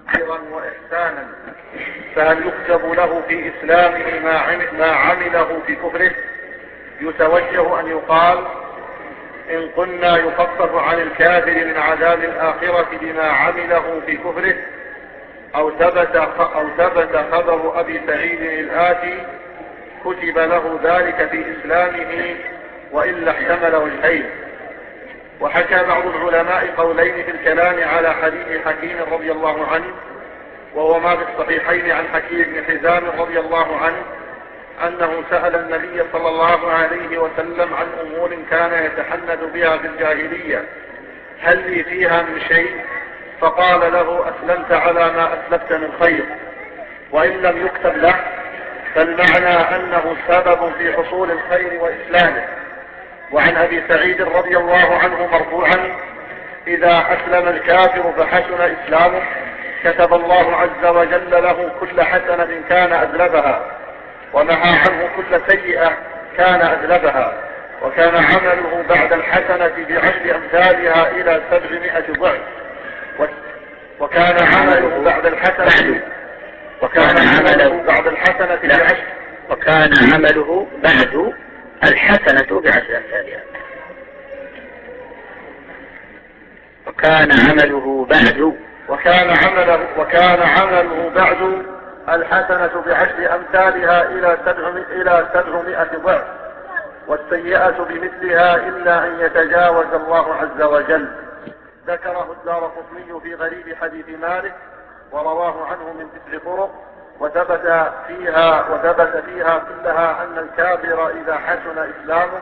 خيرا وإحسانا، فهل يكتب له في إسلامه ما عمله في كفره؟ يتوجه أن يقال: إن قلنا يخفف عن الكافر من عذاب الآخرة بما عمله في كفره، أو ثبت خبر أبي سعيد الآتي: كتب له ذلك في إسلامه وإلا احتمل وجهين. وحكى بعض العلماء قولين في الكلام على حديث حكيم رضي الله عنه، وهو ما في الصحيحين عن حكيم بن حزام رضي الله عنه أنه سأل النبي صلى الله عليه وسلم عن أمور كان يتحنث بها في الجاهلية: هل لي فيها من شيء؟ فقال له: أسلمت على ما أسلفت من خير. وإن لم يكتب له فالمعنى أنه سبب في حصول الخير وإسلامه. وعن أبي سعيد رضي الله عنه مرفوعا: إذا أسلم الكافر فحسن إسلامه كتب الله عز وجل له كل حسنة كان أذلبها، ونهى عنه كل سيئة كان أذلبها، وكان عمله بعد الحسنة بعشر أمثالها إلى 700 ضعف. وكان عمله بعد الحسنة وكان عمله بعد الحسنة بعشر أمثالها. وكان عمله بعد الحسنة بعشر أمثالها إلى 700 ضعف، والسيئة بمثلها إلا أن يتجاوز الله عز وجل. ذكره الدارقطني في غريب حديث مالك، ورواه عنه من 9 طرق، وثبت فيها كلها أن الكافر إذا حسن إسلامه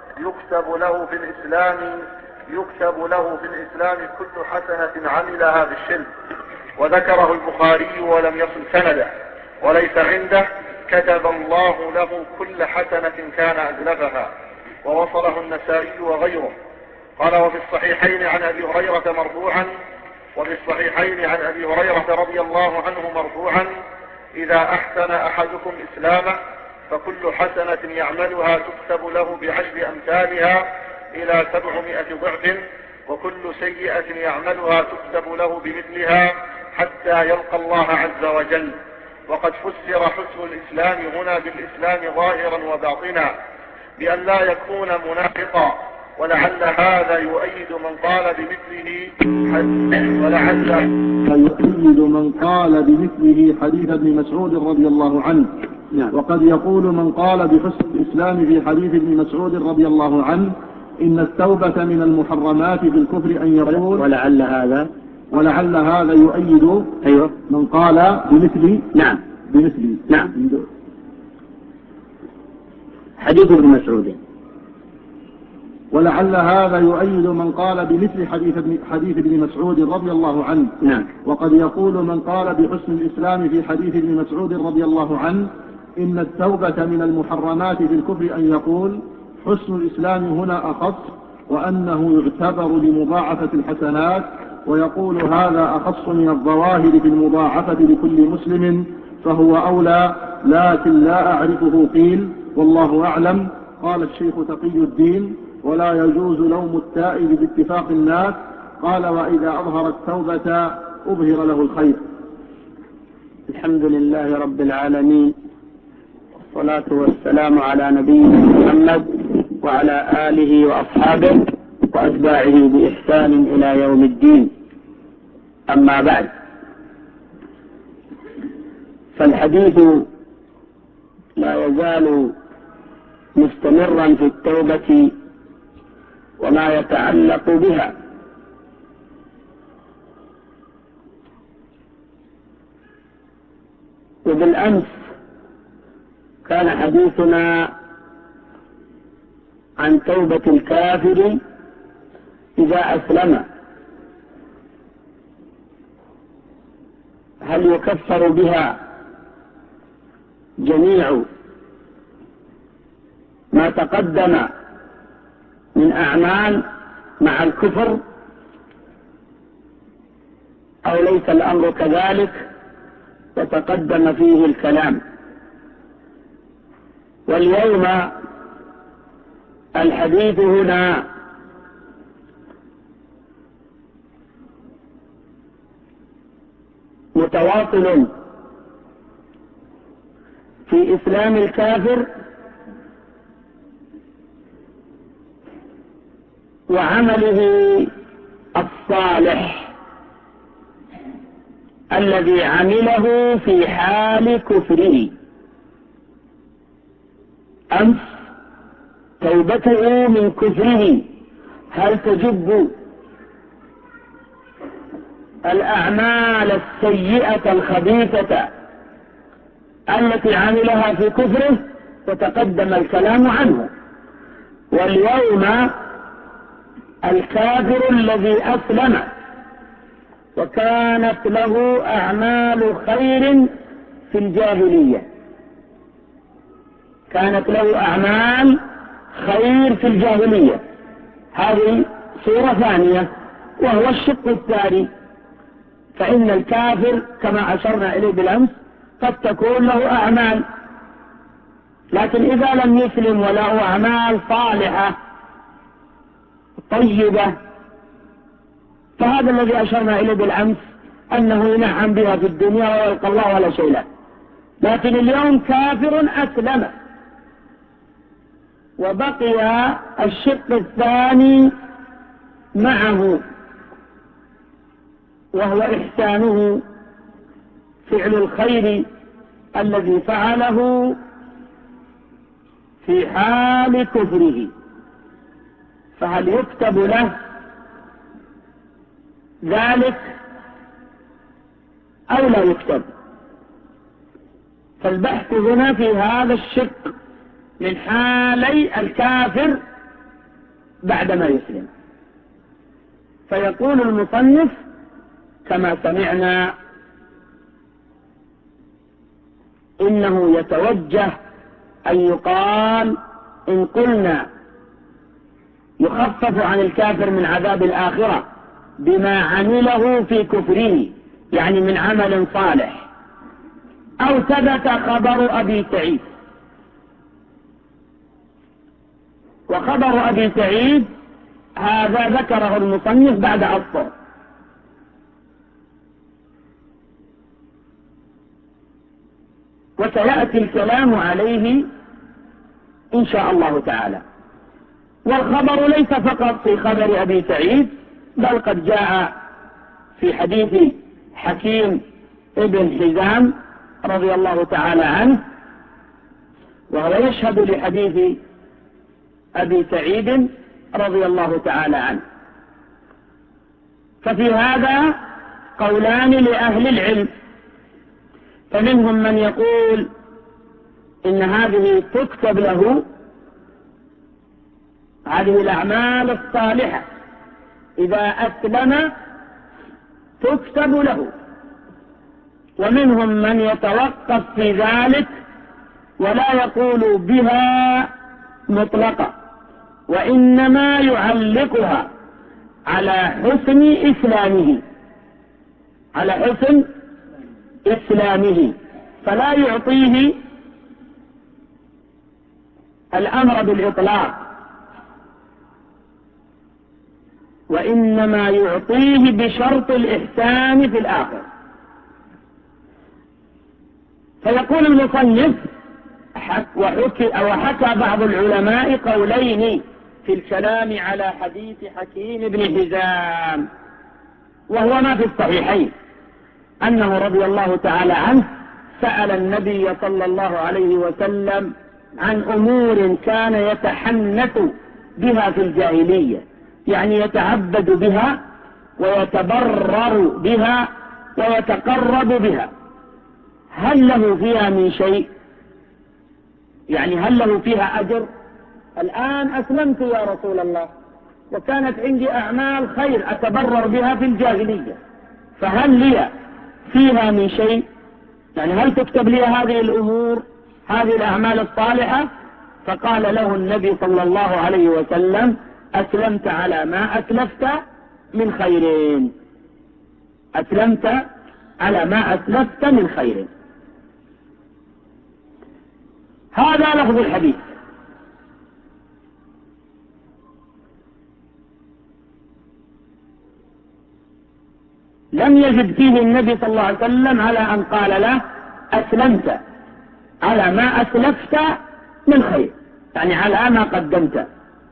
يكتب له في الإسلام كل حسنة عملها بالشرك. وذكره البخاري ولم يصل سنده، وليس عنده: كتب الله له كل حسنة كان أذلبها. ووصله النسائي وغيره. قال: وفي الصحيحين عن أبي هريرة رضي الله عنه مرفوعا: إذا أحسن أحدكم إسلامه فكل حسنة يعملها تكتب له بعشر أمثالها إلى 700 ضعف، وكل سيئة يعملها تكتب له بمثلها حتى يلقى الله عز وجل. وقد فسر حسن الإسلام هنا بالإسلام ظاهرا وباطنا، بأن لا يكون منافقا، ولعل هذا يؤيد من قال بمثله حديث ابن مسعود رضي الله عنه. وقد يقول من قال بحسن الإسلام في حديث ابن مسعود رضي الله عنه: إن التوبة من المحرمات في الكفر أن يقول. ولعل هذا يؤيد من قال بمثل. نعم. حديث ابن مسعود. ولعل هذا يؤيد من قال بمثل حديث ابن مسعود رضي الله عنه. نعم. وقد يقول من قال بحسن الإسلام في حديث ابن مسعود رضي الله عنه: إن التوبة من المحرمات في الكفر أن يقول. حسن الإسلام هنا أخص، وأنه يعتبر لمضاعفة الحسنات، ويقول هذا أخص من الظواهر في المضاعفة لكل مسلم، فهو أولى، لكن لا أعرفه قيل، والله أعلم. قال الشيخ تقي الدين: ولا يجوز لوم التائب باتفاق الناس. قال: وإذا أظهر التوبة أظهر له الخير. الحمد لله رب العالمين، والصلاة والسلام على نبينا محمد وعلى آله وأصحابه وأتباعه بإحسان إلى يوم الدين. أما بعد، فالحديث لا يزال مستمرا في التوبة وما يتعلق بها. وبالأمس كان حديثنا عن توبة الكافر إذا أسلم، هل يكفر بها جميع ما تقدم من أعمال مع الكفر، أو ليس الأمر كذلك، وتقدم فيه الكلام. واليوم الحديث هنا متواصل في إسلام الكافر وعمله الصالح الذي عمله في حال كفره. أمس توبته من كفره هل تجب الأعمال السيئة الخبيثة التي عملها في كفره؟ وتقدم الكلام عنه. واليوم الكافر الذي أسلم وكانت له أعمال خير في الجاهلية، كانت له أعمال خير في الجاهلية، هذه صورة ثانية، وهو الشق الثاني. فإن الكافر كما أشرنا إليه بالأمس قد تكون له أعمال، لكن إذا لم يسلم وله أعمال صالحة طيبة فهذا الذي أشرنا إليه بالأمس أنه ينعم بها في الدنيا ويلقى الله ولا شيء له. لكن اليوم كافر أسلم وبقي الشق الثاني معه، وهو إحسانه، فعل الخير الذي فعله في حال كفره. فهل يكتب له ذلك أو لا يكتب؟ فالبحث هنا في هذا الشق من حالي الكافر بعدما يسلم. فيقول المصنف كما سمعنا إنه يتوجه أن يقال إن قلنا يخفف عن الكافر من عذاب الآخرة بما عمله في كفره، يعني من عمل صالح، أو ثبت خبر أبي سعيد. وخبر أبي سعيد هذا ذكره المصنف بعد أسطر، وسيأتي الكلام عليه إن شاء الله تعالى. والخبر ليس فقط في خبر أبي سعيد، بل قد جاء في حديث حكيم ابن حزام رضي الله تعالى عنه، وهو يشهد لحديث أبي سعيد رضي الله تعالى عنه. ففي هذا قولان لأهل العلم، فمنهم من يقول إن هذه تكتب له، هذه الأعمال الصالحة إذا أسلم تكتب له، ومنهم من يتوقف في ذلك ولا يقول بها مطلقة، وإنما يعلقها على حسن إسلامه، على حسن إسلامه، فلا يعطيه الأمر بالإطلاق، وإنما يعطيه بشرط الإحسان في الآخر. فيقول المصنف وحكى بعض العلماء قولين في الكلام على حديث حكيم بن حزام، وهو ما في الصحيحين أنه رضي الله تعالى عنه سأل النبي صلى الله عليه وسلم عن أمور كان يتحنث بها في الجاهلية، يعني يتعبد بها ويتبرر بها ويتقرب بها، هل له فيها من شيء؟ يعني هل له فيها أجر؟ الآن أسلمت يا رسول الله وكانت عندي أعمال خير أتبرر بها في الجاهلية، فهل لي فيها من شيء؟ يعني هل تكتب لي هذه الأمور، هذه الأعمال الصالحة؟ فقال له النبي صلى الله عليه وسلم أسلمت على ما أسلفت من خير، أسلمت على ما أسلفت من خير. هذا لفظ الحديث. لم يجد فيه النبي صلى الله عليه وسلم على أن قال له أسلمت على ما أسلفت من خير، يعني على ما قدمت.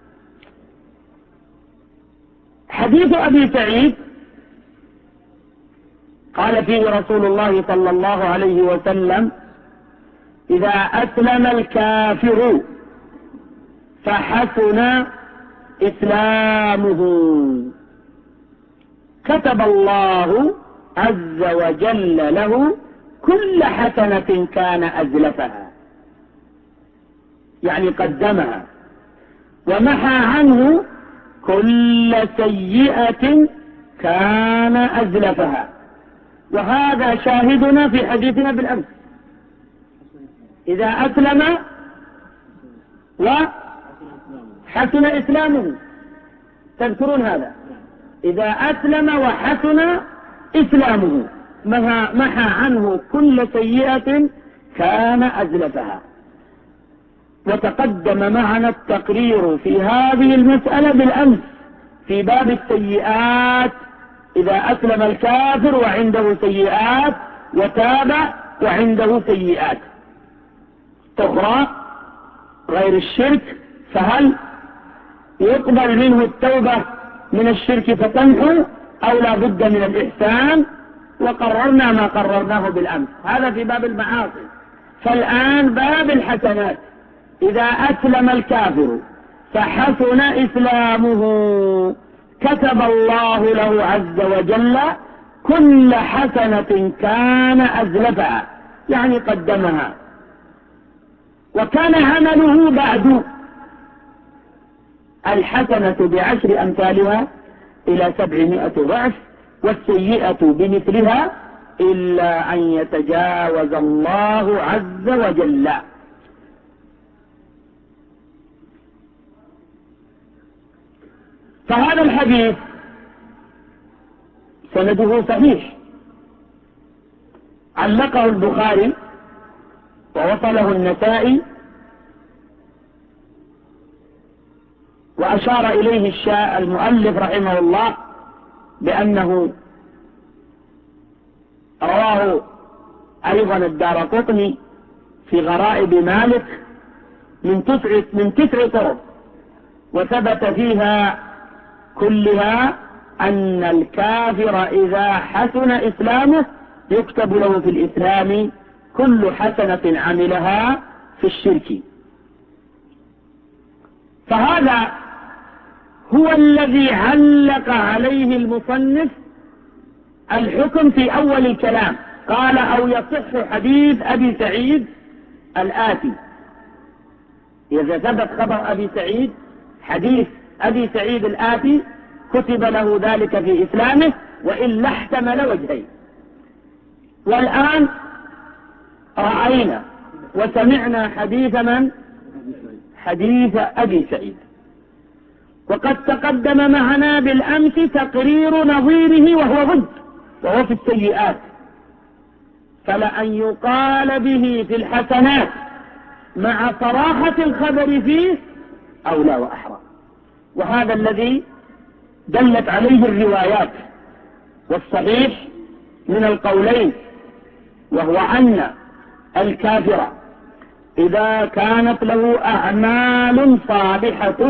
حديث أبي سعيد قال فيه رسول الله صلى الله عليه وسلم: إذا أسلم الكافر فحسن إسلامه كتب الله عز وجل له كل حسنة كان أزلفها، يعني قدمها، ومحى عنه كل سيئة كان أزلفها. وهذا شاهدنا في حديثنا بالأمس: إذا أسلم وحسن إسلامه، تذكرون هذا؟ إذا أسلم وحسن إسلامه محى عنه كل سيئة كان أزلفها. وتقدم معنا التقرير في هذه المسألة بالأمس في باب السيئات: إذا أسلم الكافر وعنده سيئات وتاب وعنده سيئات أخرى غير الشرك، فهل يقبل منه التوبة من الشرك فتمحو أو لا بد من الإحسان؟ وقررنا ما قررناه بالأمس، هذا في باب المعاصي. فالآن باب الحسنات: إذا أسلم الكافر فحسن إسلامه كتب الله له عز وجل كل حسنة كان أزلفها، يعني قدمها، وكان عمله بعد الحسنة ب10 أمثالها إلى 700 ضعف، والسيئة بمثلها إلا أن يتجاوز الله عز وجل. فهذا الحديث سنده صحيح، علقه البخاري ووصله النسائي، وأشار إليه المؤلف رحمه الله بأنه رواه أيضا الدارقطني في غرائب مالك من 9 طرق، وثبت فيها كلها أن الكافر إذا حسن إسلامه يكتب له في الإسلام كل حسنة عملها في الشرك. فهذا هو الذي علق عليه المصنف الحكم في أول الكلام، قال: أو يصح حديث أبي سعيد الآتي. إذا ثبت خبر أبي سعيد، حديث أبي سعيد الآتي كتب له ذلك في إسلامه، وإلا احتمل وجهين. والآن رأينا وسمعنا حديث من؟ حديث أبي سعيد. وقد تقدم معنا بالأمس تقرير نظيره وهو في السيئات، فلأن يقال به في الحسنات مع صراحة الخبر فيه أولى وأحرى. وهذا الذي دلت عليه الروايات، والصحيح من القولين، وهو أن الكافر إذا كانت له أعمال صالحة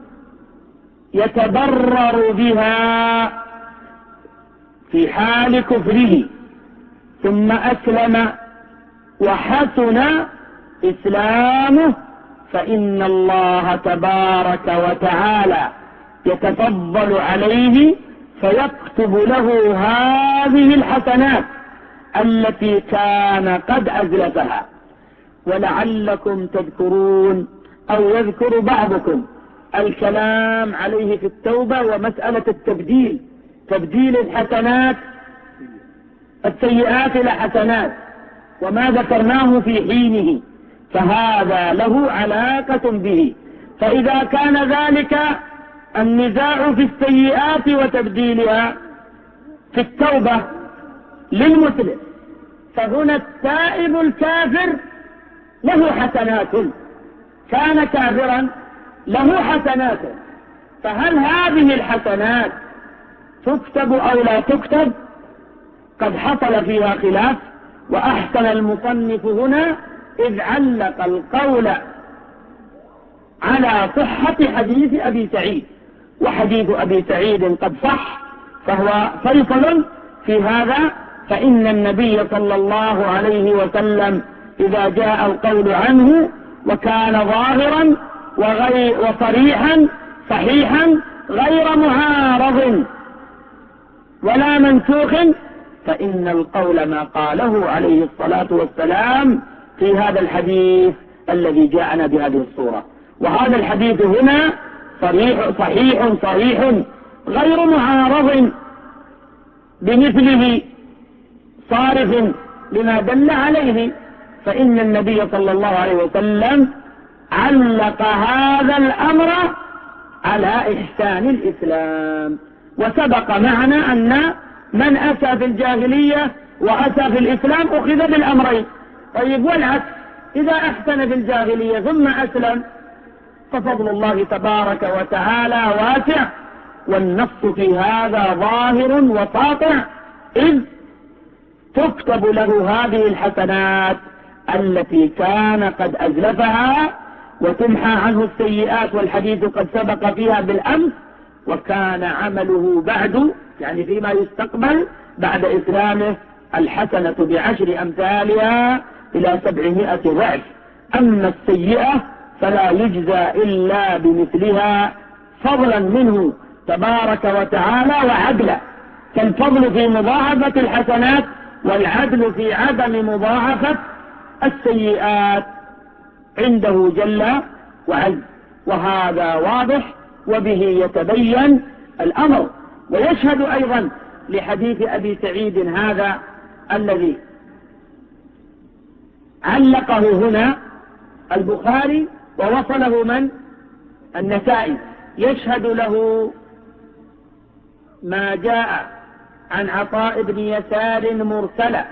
يتضرر بها في حال كفره ثم أسلم وحسن إسلامه، فإن الله تبارك وتعالى يتفضل عليه فيكتب له هذه الحسنات التي كان قد أزلفها. ولعلكم تذكرون أو يذكر بعضكم الكلام عليه في التوبة ومسألة تبديل الحسنات السيئات إلى حسنات، وما ذكرناه في حينه، فهذا له علاقة به. فإذا كان ذلك النزاع في السيئات وتبديلها في التوبة للمسلم، فهنا التائب الكافر له حسنات، كان كافرا له حسنات، فهل هذه الحسنات تكتب أو لا تكتب؟ قد حصل فيها خلاف، وأحسن المصنف هنا إذ علق القول على صحة حديث أبي سعيد، وحديث أبي سعيد قد صح، فهو فيصل في هذا. فإن النبي صلى الله عليه وسلم إذا جاء القول عنه وكان ظاهرا وصريحا صحيحا غير معارض ولا منسوخ، فإن القول ما قاله عليه الصلاة والسلام في هذا الحديث الذي جاءنا بهذه الصورة. وهذا الحديث هنا صحيح غير معارض بمثله صارف لما دل عليه، فإن النبي صلى الله عليه وسلم علق هذا الأمر على إحسان الإسلام. وسبق معنا أن من أتى في الجاهلية وأتى في الإسلام أخذ بالأمرين. طيب والعكس، إذا أحسن في الجاهلية ثم أسلم ففضل الله تبارك وتعالى واسع، والنص في هذا ظاهر وساطع، إذ تكتب له هذه الحسنات التي كان قد أزلفها، وتمحى عنه السيئات، والحديث قد سبق فيها بالأمس. وكان عمله بعد، يعني فيما يستقبل بعد إسلامه، الحسنة ب10 أمثالها إلى 700 ضعف. أما السيئة فلا يجزى إلا بمثلها فضلا منه تبارك وتعالى وعدلا، فالفضل في مضاعفة الحسنات والعدل في عدم مضاعفة السيئات عنده جل وعز. وهذا واضح وبه يتبين الأمر. ويشهد أيضا لحديث أبي سعيد هذا الذي علقه هنا البخاري ووصله من؟ النسائي. يشهد له ما جاء عن عطاء بن يسار مرسلا،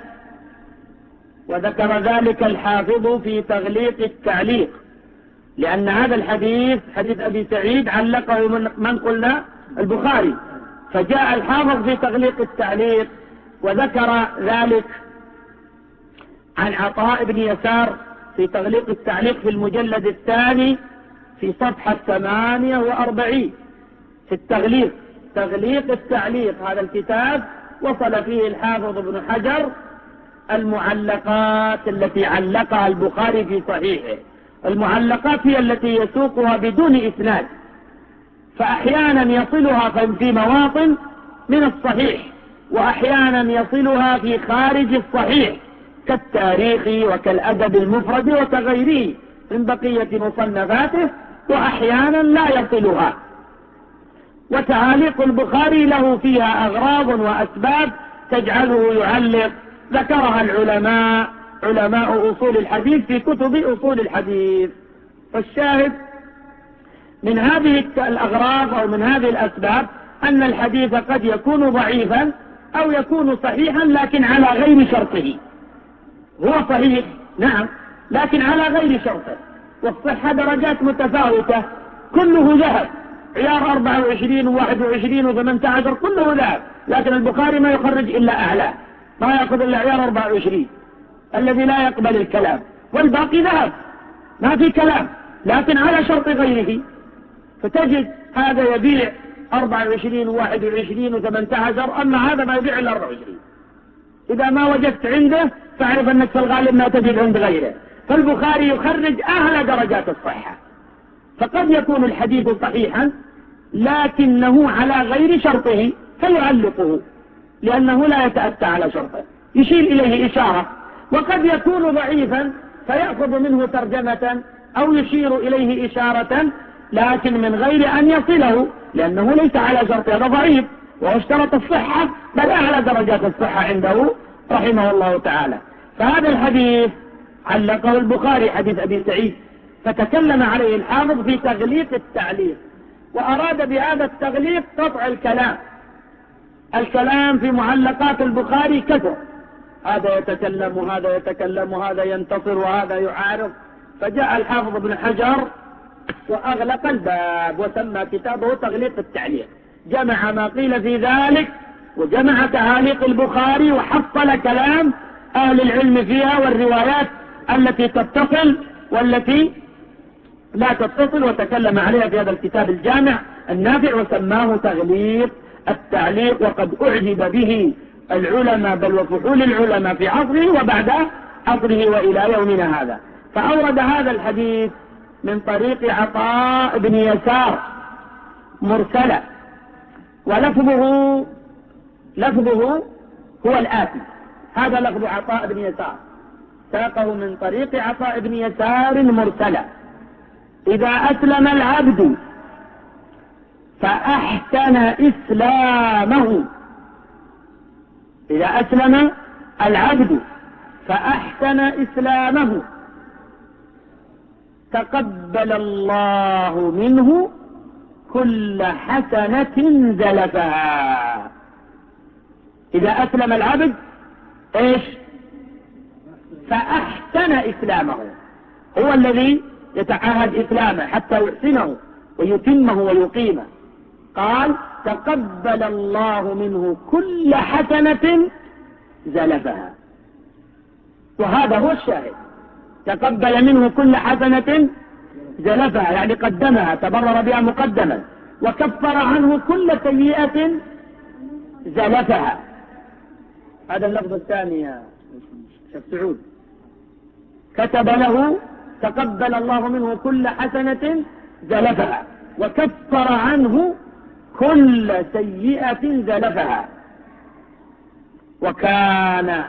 وذكر ذلك الحافظ في تغليق التعليق، لأن هذا الحديث حديث أبي سعيد علقه من قلنا؟ البخاري. فجاء الحافظ في تغليق التعليق وذكر ذلك عن عطاء بن يسار في تغليق التعليق في المجلد الثاني في صفحة 48 في التغليق، تغليق التعليق. هذا الكتاب وصل فيه الحافظ ابن حجر المعلقات التي علقها البخاري في صحيحه. المعلقات هي التي يسوقها بدون إسناد، فأحيانا يصلها في مواطن من الصحيح، وأحيانا يصلها في خارج الصحيح كالتاريخ وكالأدب المفرد وكغيره من بقية مصنفاته، وأحيانا لا يصلها. وتعاليق البخاري له فيها أغراض وأسباب تجعله يعلق، ذكرها العلماء علماء أصول الحديث في كتب أصول الحديث. فالشاهد من هذه الأغراض أو من هذه الأسباب أن الحديث قد يكون ضعيفا أو يكون صحيحا لكن على غير شرطه. هو صحيح نعم، لكن على غير شرطه. والصحة درجات متفاوتة، كله ذهب، عيار 24 و21 و18 كله ذهب، لكن البخاري ما يخرج إلا أعلى، ما يأخذ إلا عيار 24 الذي لا يقبل الكلام، والباقي ذهب ما في كلام لكن على شرط غيره. فتجد هذا يبيع 24 و21 و18، أما هذا ما يبيع إلا 24. إذا ما وجدت عنده فاعرف أنك في الغالب ما تجد عند غيره. فالبخاري يخرج أعلى درجات الصحة، فقد يكون الحديث صحيحا لكنه على غير شرطه فيعلقه لأنه لا يتأتى على شرطه، يشير إليه إشارة. وقد يكون ضعيفا فيأخذ منه ترجمة أو يشير إليه إشارة لكن من غير أن يصله، لأنه ليس على شرطه، هذا ضعيف وهو اشترط الصحة بل أعلى درجات الصحة عنده رحمه الله تعالى. فهذا الحديث علقه البخاري حديث أبي سعيد، فتكلم عليه الحافظ في تغليق التعليق، وأراد بهذا التغليق قطع الكلام في معلقات البخاري كثر، هذا يتكلم وهذا يتكلم وهذا ينتصر وهذا يعارض. فجاء الحافظ ابن حجر وأغلق الباب وسمى كتابه تغليق التعليق، جمع ما قيل في ذلك وجمع تعاليق البخاري وحصل كلام أهل العلم فيها والروايات التي تتصل والتي لا تتصل، وتكلم عليها في هذا الكتاب الجامع النافع وسماه تغليق التعليق. وقد أعجب به العلماء بل وفحول العلماء في عصره وبعد عصره وإلى يومنا هذا. فأورد هذا الحديث من طريق عطاء بن يسار مرسلا، لفظه هو الآتي. هذا لفظ عطاء بن يسار، ساقه من طريق عطاء بن يسار مرسلا: إذا أسلم العبد فأحسن إسلامه، إذا أسلم العبد فأحسن إسلامه تقبل الله منه كل حسنة زلفها. إذا أسلم العبد إيش؟ فأحسن إسلامه، هو الذي يتعاهد إسلامه حتى يحسنه ويتمه ويقيمه. قال تقبل الله منه كل حسنة زلفها، وهذا هو الشاهد. تقبل منه كل حسنة زلفها يعني قدمها، تبرر بها مقدما، وكفر عنه كل سيئة زلفها. هذا اللفظ الثاني يا شيخ سعود. كتب له تقبل الله منه كل حسنة زلفها وكفر عنه كل سيئة زلفها. وكان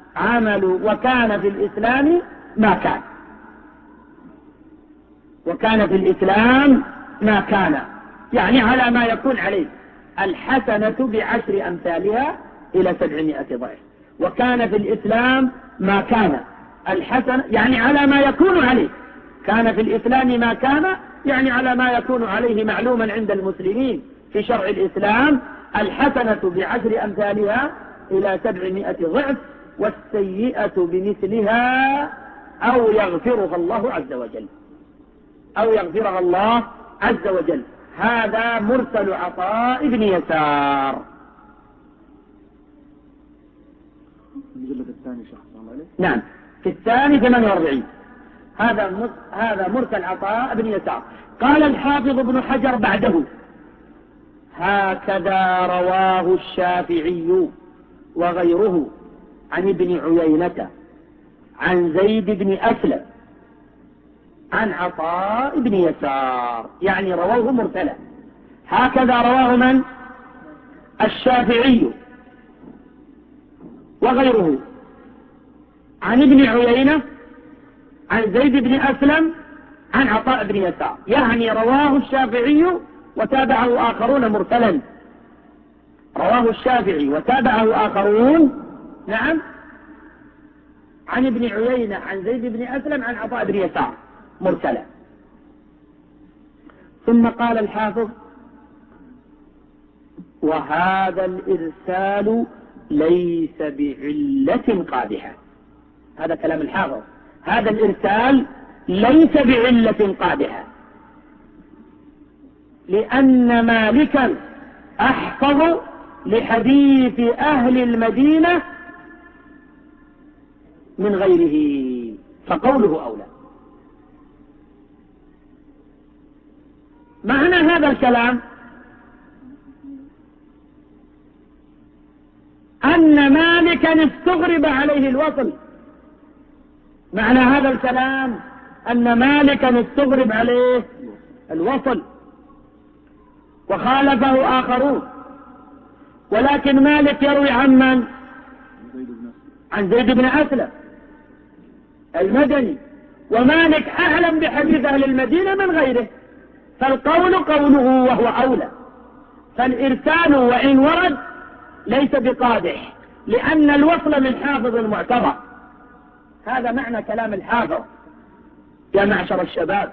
في الإسلام ما كان، وكان في الإسلام ما كان يعني على ما يكون عليه. الحسنة ب10 أمثالها إلى 700 ضعف. وكان في الإسلام ما كان، الحسنة يعني على ما يكون عليه. كان في الإسلام ما كان يعني على ما يكون عليه معلوما عند المسلمين في شرع الإسلام. الحسنة ب10 أمثالها إلى 700 ضعف، والسيئة بمثلها أو يغفرها الله عز وجل، أو يغفرها الله عز وجل. هذا مرسل عطاء بن يسار. المجلد الثاني شخص الله عليه. نعم في الثاني 48. هذا مرسل عطاء بن يسار. قال الحافظ ابن حجر بعده: هكذا رواه الشافعي وغيره عن ابن عيينة عن زيد بن أسلم عن عطاء بن يسار، يعني رواه مرسلا. هكذا رواه من؟ الشافعي وغيره عن ابن عيينة عن زيد بن أسلم عن عطاء بن يسار، يعني رواه الشافعي وتابعه آخرون مرسلا. رواه الشافعي وتابعه آخرون، نعم، عن ابن عيينة عن زيد بن أسلم عن عطاء بن يسار مرسلا. ثم قال الحافظ: وهذا الإرسال ليس بعلة قادحة. هذا كلام الحافظ. هذا الإرسال ليس بعلة قادحة، لأن مالكا أحفظ لحديث أهل المدينة من غيره، فقوله أولى. معنى هذا الكلام أن مالكا استغرب عليه الوصل. معنى هذا الكلام أن مالكا استغرب عليه الوصل وخالفه آخرون، ولكن مالك يروي عن من؟ عن زيد بن أسلم المدني، ومالك أعلم بحديث أهل المدينة من غيره، فالقول قوله وهو أولى. فالإرسال وإن ورد ليس بقادح، لأن الوصل من حافظ معتبر. هذا معنى كلام الحافظ يا معشر الشباب.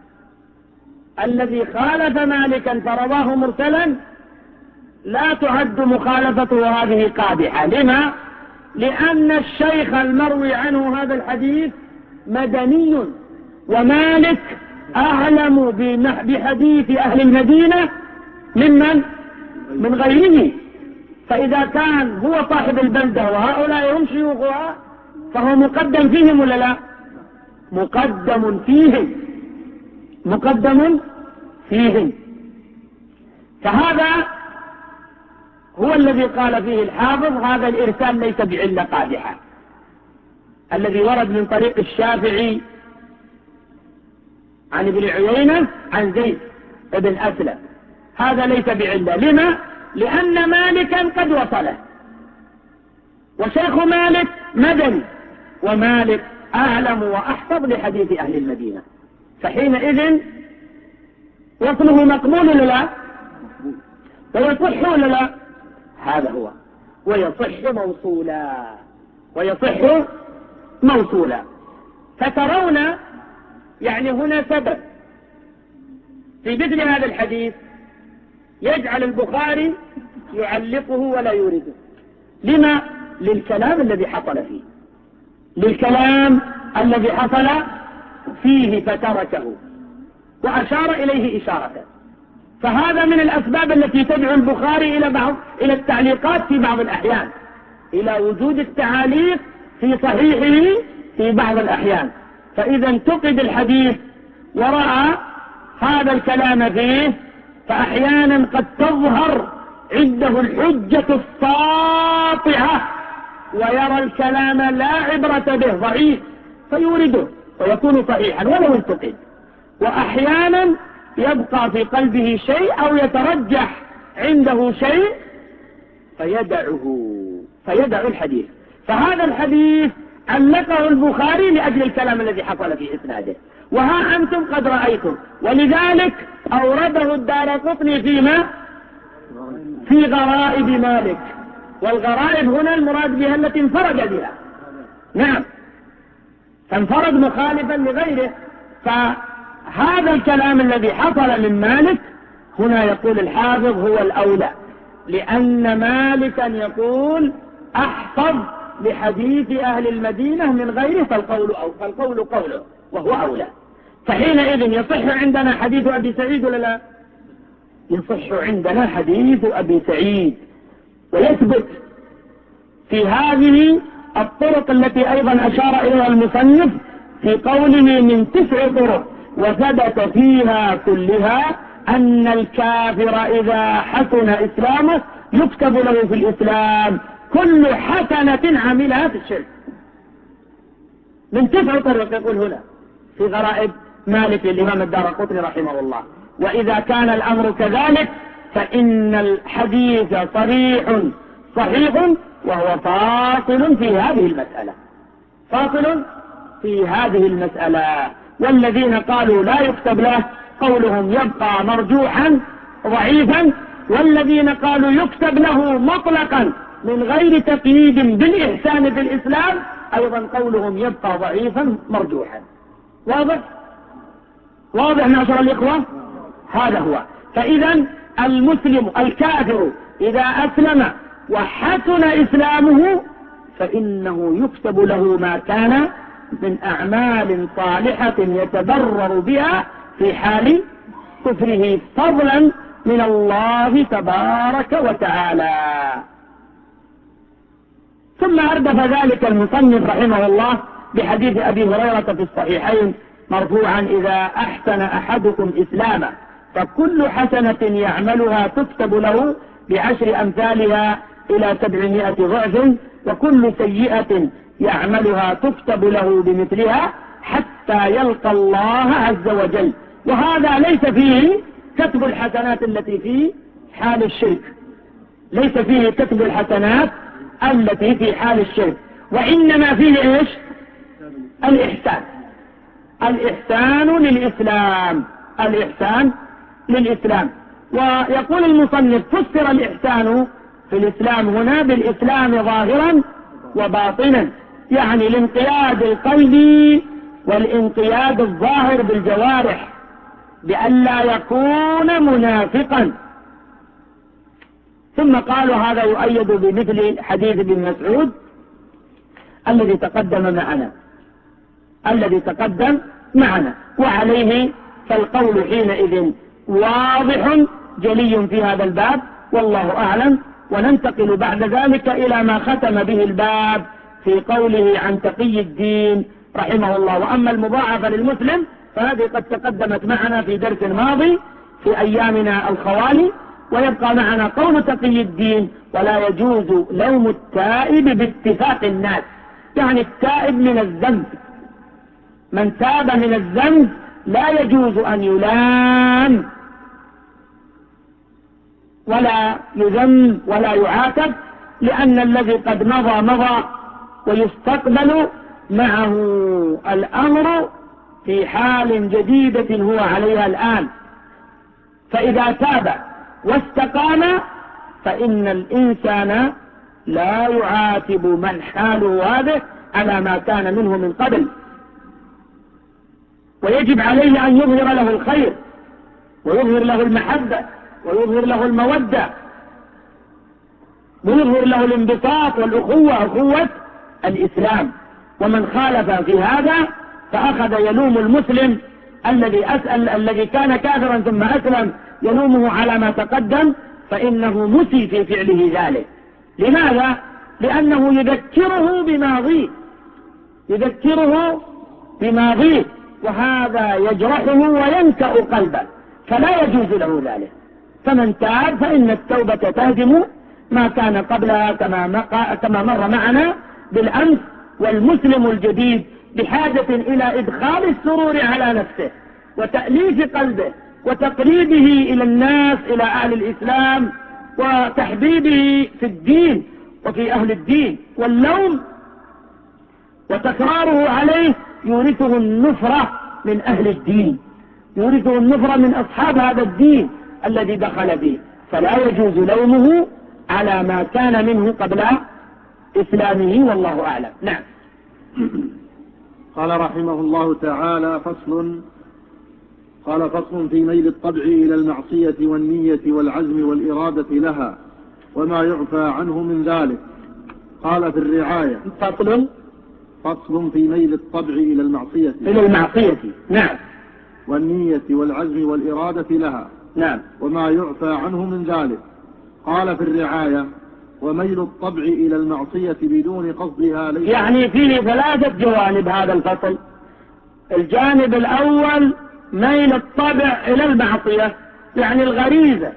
الذي خالف مالكا فرواه مرسلا لا تعد مخالفته هذه قادحة. لما؟ لأن الشيخ المروي عنه هذا الحديث مدني، ومالك أعلم بحديث أهل المدينة من غيره، فإذا كان هو صاحب البلدة وهؤلاء هم شيوخها فهو مقدم فيهم ولا لا؟ مقدم فيهم، مقدم فيهم. فهذا هو الذي قال فيه الحافظ هذا الإرسال ليس بعلة قادحة، الذي ورد من طريق الشافعي عن ابن عيينة عن زيد بن أسلم، هذا ليس بعلة. لما؟ لأن مالكا قد وصله، وشيخ مالك مدني، ومالك أعلم وأحفظ لحديث أهل المدينة، فحينئذ وصله مقبول ولا لا؟ ويصح ولا لا؟ هذا هو، ويصح موصولا، ويصح موصولا. فترون يعني هنا سبب في مثل هذا الحديث يجعل البخاري يعلقه ولا يورده. لما؟ للكلام الذي حصل فيه، للكلام الذي حصل فيه فتركه وأشار إليه إشارة. فهذا من الأسباب التي تدعو البخاري إلى التعليقات في بعض الأحيان، إلى وجود التعاليق في صحيحه في بعض الأحيان. فإذا انتقد الحديث ورأى هذا الكلام فيه، فأحيانا قد تظهر عنده الحجة الساطعة ويرى الكلام لا عبرة به ضعيف فيورده ويكون صحيحا ولو انتقد. وأحيانا يبقى في قلبه شيء أو يترجح عنده شيء فيدع الحديث. فهذا الحديث علقه البخاري لأجل الكلام الذي حصل في إسناده، وها أنتم قد رأيتم. ولذلك أورده الدارقطني فيما في غرائب مالك، والغرائب هنا المراد بها التي انفرد بها، نعم، فانفرد مخالفا لغيره. فهذا الكلام الذي حصل من مالك هنا يقول الحافظ هو الأولى، لأن مالكا يقول أحفظ لحديث أهل المدينة من غيره، فالقول قوله وهو أولى. فحينئذ يصح عندنا حديث أبي سعيد ولا لا؟ يصح عندنا حديث أبي سعيد، ويثبت في هذه الطرق التي أيضا أشار إليها المصنف في قوله من 9 طرق، وثبت فيها كلها أن الكافر إذا حسن إسلامه يكتب له في الإسلام كل حسنة عملها في الشرك. من 9 طرق يقول هنا في غرائب مالك الإمام الدارقطني رحمه الله. وإذا كان الأمر كذلك فإن الحديث صحيح وهو فاصل في هذه المسألة، فاصل في هذه المسألة. والذين قالوا لا يكتب له قولهم يبقى مرجوحا ضعيفا، والذين قالوا يكتب له مطلقا من غير تقييد بالإحسان في الإسلام أيضا قولهم يبقى ضعيفا مرجوحا. واضح معشر الإخوة؟ هذا هو. فإذا المسلم الكافر إذا أسلم وحسن إسلامه فإنه يكتب له ما كان من أعمال صالحة يتبرر بها في حال كفره فضلا من الله تبارك وتعالى. ثم أردف ذلك المصنف رحمه الله بحديث أبي هريرة في الصحيحين مرفوعا إذا أحسن أحدكم إسلاما فكل حسنة يعملها تكتب له ب10 أمثالها إلى 700 ضعف، وكل سيئة يعملها تكتب له بمثلها حتى يلقى الله عز وجل. وهذا ليس فيه كتب الحسنات التي في حال الشرك، ليس فيه كتب الحسنات التي في حال الشرك، وإنما فيه إيش؟ الإحسان للإسلام، الإحسان للإسلام. ويقول المصنف فسر الإحسان في الإسلام هنا بالإسلام ظاهرا وباطنا، يعني الانقياد القلبي والانقياد الظاهر بالجوارح بأن لا يكون منافقا. ثم قالوا هذا يؤيد بمثل حديث ابن مسعود الذي تقدم معنا، وعليه فالقول حينئذ واضح جلي في هذا الباب والله أعلم، وننتقل بعد ذلك إلى ما ختم به الباب في قوله عن تقي الدين رحمه الله. وأما المضاعفة للمسلم فهذه قد تقدمت معنا في درس ماضي في أيامنا الخوالي، ويبقى معنا قول تقي الدين: ولا يجوز لوم التائب باتفاق الناس. يعني التائب من الذنب، من تاب من الذنب لا يجوز أن يلام ولا يذم ولا يعاتب، لأن الذي قد مضى ويستقبل معه الأمر في حال جديدة هو عليها الآن. فإذا تاب واستقام فإن الإنسان لا يعاتب من حاله هذا على ما كان منه من قبل، ويجب عليه أن يظهر له الخير ويظهر له المحبة ويظهر له المودة ويظهر له الانبساط والأخوة، أخوة الإسلام. ومن خالف في هذا فأخذ يلوم المسلم الذي كان كافرا ثم أسلم، يلومه على ما تقدم، فإنه مسي في فعله ذلك. لماذا؟ لأنه يذكره بماضيه، وهذا يجرحه وينكأ قلبه، فلا يجوز له ذلك. فمن تاب فإن التوبة تهدم ما كان قبلها كما مر معنا بالأمس. والمسلم الجديد بحاجة إلى إدخال السرور على نفسه وتأليف قلبه وتقريبه إلى الناس، إلى أهل الإسلام، وتحبيبه في الدين وفي أهل الدين. واللوم وتكراره عليه يورثه النفرة من أهل الدين، يورثه النفرة من أصحاب هذا الدين الذي دخل فيه، فلا يجوز لومه على ما كان منه قبل إسلامه، والله أعلم. نعم. قال رحمه الله تعالى: فصل في ميل الطبع إلى المعصية والنية والعزم والإرادة لها وما يعفى عنه من ذلك. قال في الرعاية: فصل في ميل الطبع إلى المعصية نعم، والنية والعزم والإرادة لها، نعم، وما يعفى عنه من ذلك. قال في الرعاية: وميل الطبع إلى المعصية بدون قصدها ليس. يعني فيه 3 جوانب هذا الفصل. الجانب الأول ميل الطبع إلى المعصية، يعني الغريزة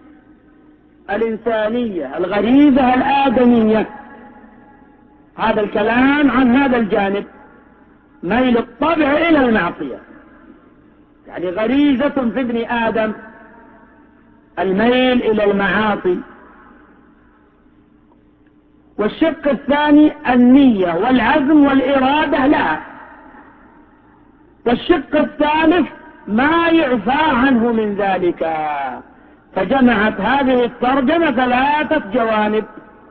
الإنسانية، الغريزة الآدمية. هذا الكلام عن هذا الجانب، ميل الطبع إلى المعصية، يعني غريزة في ابن آدم الميل إلى المعاصي. والشق الثاني النية والعزم والإرادة لها. والشق الثالث ما يعفى عنه من ذلك. فجمعت هذه الترجمة 3 جوانب.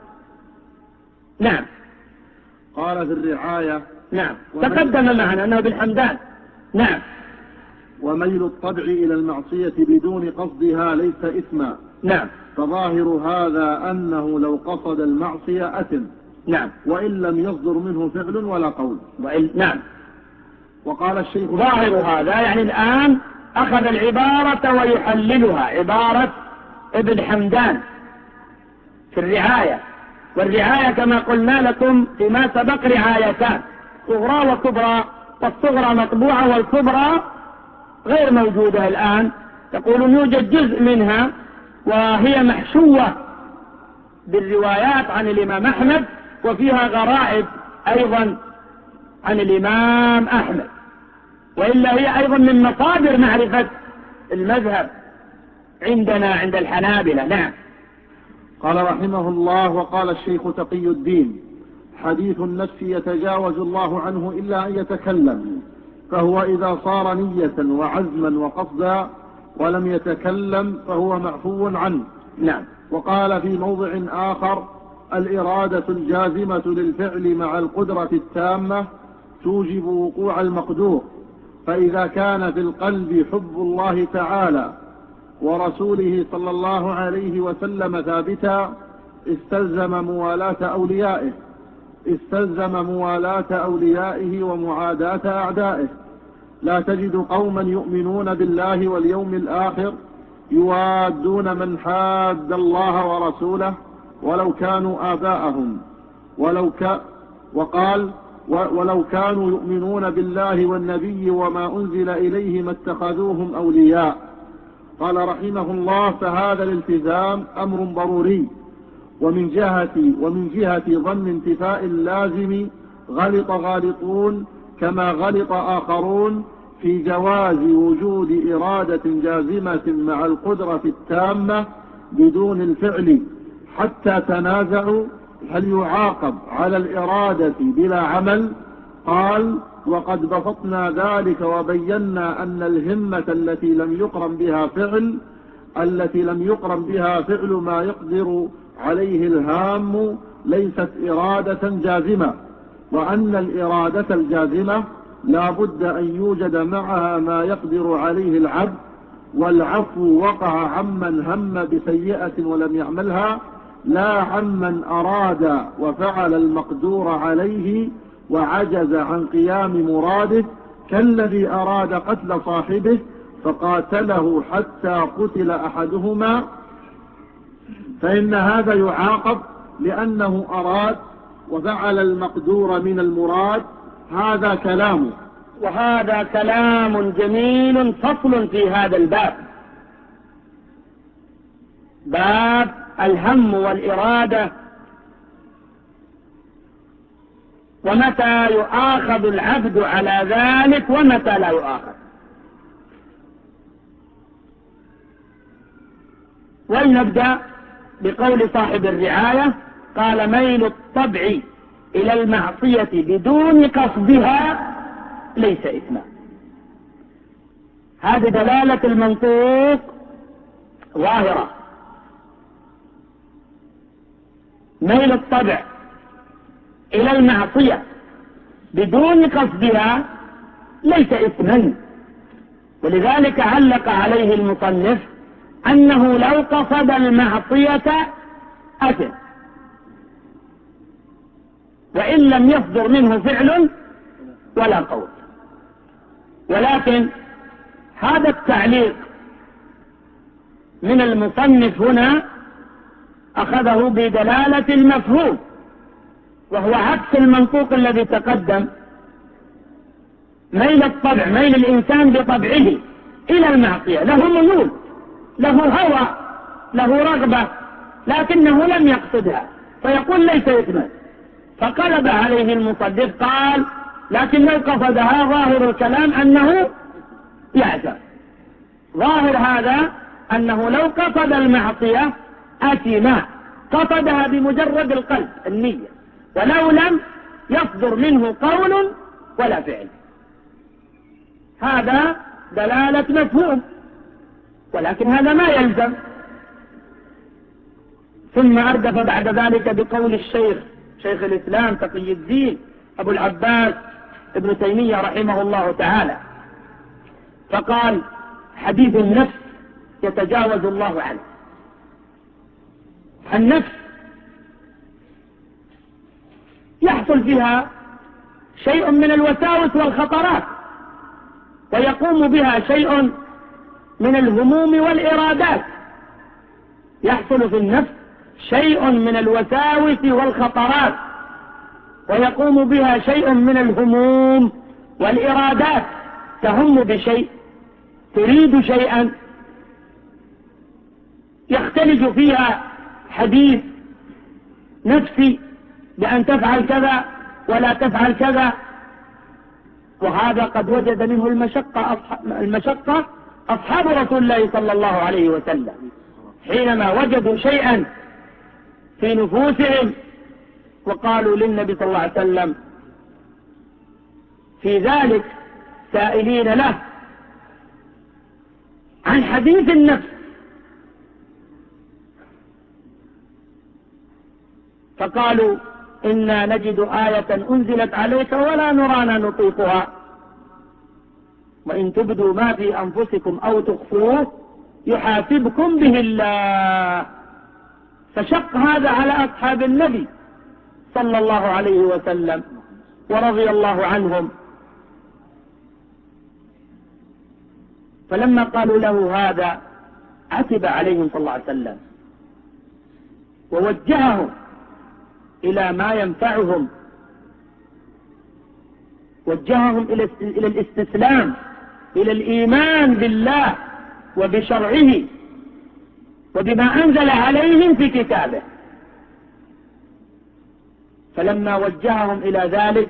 نعم. قال في الرعاية: نعم، تقدم معنا أنه بالحمدان. نعم. وميل الطبع إلى المعصية بدون قصدها ليس إثما. نعم. فظاهر هذا أنه لو قصد المعصية أثم. نعم. وإن لم يصدر منه فعل ولا قول. نعم. وقال الشيخ: ظاهر هذا يعني الآن أخذ العبارة ويحللها، عبارة ابن حمدان في الرعاية. والرعاية كما قلنا لكم فيما سبق رعايتان، صغرى وكبرى، والصغرى مطبوعة والكبرى غير موجودة الآن. يقولون يوجد جزء منها وهي محشوة بالروايات عن الإمام أحمد، وفيها غرائب أيضا عن الإمام أحمد، وإلا هي أيضا من مصادر معرفة المذهب عندنا عند الحنابلة. نعم. قال رحمه الله: وقال الشيخ تقي الدين: حديث النفس يتجاوز الله عنه إلا أن يتكلم، فهو إذا صار نية وعزما وقصدا ولم يتكلم فهو معفو عنه. نعم. وقال في موضع آخر: الإرادة الجازمة للفعل مع القدرة التامة توجب وقوع المقدور، فإذا كان في القلب حب الله تعالى ورسوله صلى الله عليه وسلم ثابتا استلزم موالاة أوليائه ومعاداة أعدائه. لا تجد قوما يؤمنون بالله واليوم الآخر يوادون من حاد الله ورسوله ولو كانوا آباءهم وقال ولو كانوا يؤمنون بالله والنبي وما أنزل إليه ما اتخذوهم أولياء. قال رحمه الله: فهذا الالتزام أمر ضروري. ومن جهة ظن انتفاء اللازم غلط غالطون كما غلط آخرون في جواز وجود إرادة جازمة مع القدرة التامة بدون الفعل، حتى تنازعوا هل يعاقب على الإرادة بلا عمل. قال: وقد بسطنا ذلك وبينا أن الهمة التي لم يقرن بها فعل ما يقدر عليه الهام ليست إرادة جازمة، وأن الإرادة الجازمة لا بد أن يوجد معها ما يقدر عليه العبد، والعفو وقع عمن هم بسيئة ولم يعملها، لا عمن أراد وفعل المقدور عليه وعجز عن قيام مراده، كالذي أراد قتل صاحبه فقاتله حتى قتل أحدهما، فإن هذا يعاقب لأنه أراد وفعل المقدور من المراد. هذا كلامه. وهذا كلام جميل. فصل في هذا الباب، باب الهم والإرادة، ومتى يؤاخذ العبد على ذلك ومتى لا يؤاخذ. ولنبدأ بقول صاحب الرعاية، قال: ميل الطبع إلى المعصية بدون قصدها ليس إثما. هذه دلالة المنطوق ظاهرة. ميل الطبع إلى المعصية بدون قصدها ليس إثما، ولذلك علق عليه المصنف أنه لو قصد المعصية أثم، وإن لم يصدر منه فعل ولا قول. ولكن هذا التعليق من المصنف هنا أخذه بدلالة المفهوم، وهو عكس المنطوق الذي تقدم. ميل الطبع، ميل الإنسان بطبعه إلى المعصية، له ميول، له هوى، له رغبة، لكنه لم يقصدها، فيقول ليس إثما. فقلب عليه المصدق قال: لكن لو قصدها ظاهر الكلام أنه يعثم. ظاهر هذا أنه لو قصد المعصية أثم، قصدها بمجرد القلب، النية، ولو لم يصدر منه قول ولا فعل. هذا دلالة مفهوم، ولكن هذا ما يلزم. ثم أردف بعد ذلك بقول شيخ الإسلام تقي الدين أبو العباس ابن تيمية رحمه الله تعالى، فقال: حديث النفس يتجاوز الله عنه. النفس يحصل فيها شيء من الوساوس والخطرات، ويقوم بها شيء من الهموم والإرادات. يحصل في النفس شيء من الوساوس والخطرات، ويقوم بها شيء من الهموم والإرادات. تهم بشيء، تريد شيئا، يختلج فيها حديث نفسي بأن تفعل كذا ولا تفعل كذا. وهذا قد وجد منه المشقة أصحاب رسول الله صلى الله عليه وسلم، حينما وجدوا شيئا في نفوسهم وقالوا للنبي صلى الله عليه وسلم في ذلك سائلين له عن حديث النفس، فقالوا: إنا نجد آية أنزلت عليك ولا نرانا نطيقها، وإن تبدوا ما في أنفسكم أو تخفوه يحاسبكم به الله. فشق هذا على أصحاب النبي صلى الله عليه وسلم ورضي الله عنهم. فلما قالوا له هذا عتب عليهم صلى الله عليه وسلم ووجههم إلى ما ينفعهم، وجههم إلى الاستسلام، إلى الإيمان بالله وبشرعه وبما أنزل عليهم في كتابه. فلما وجههم إلى ذلك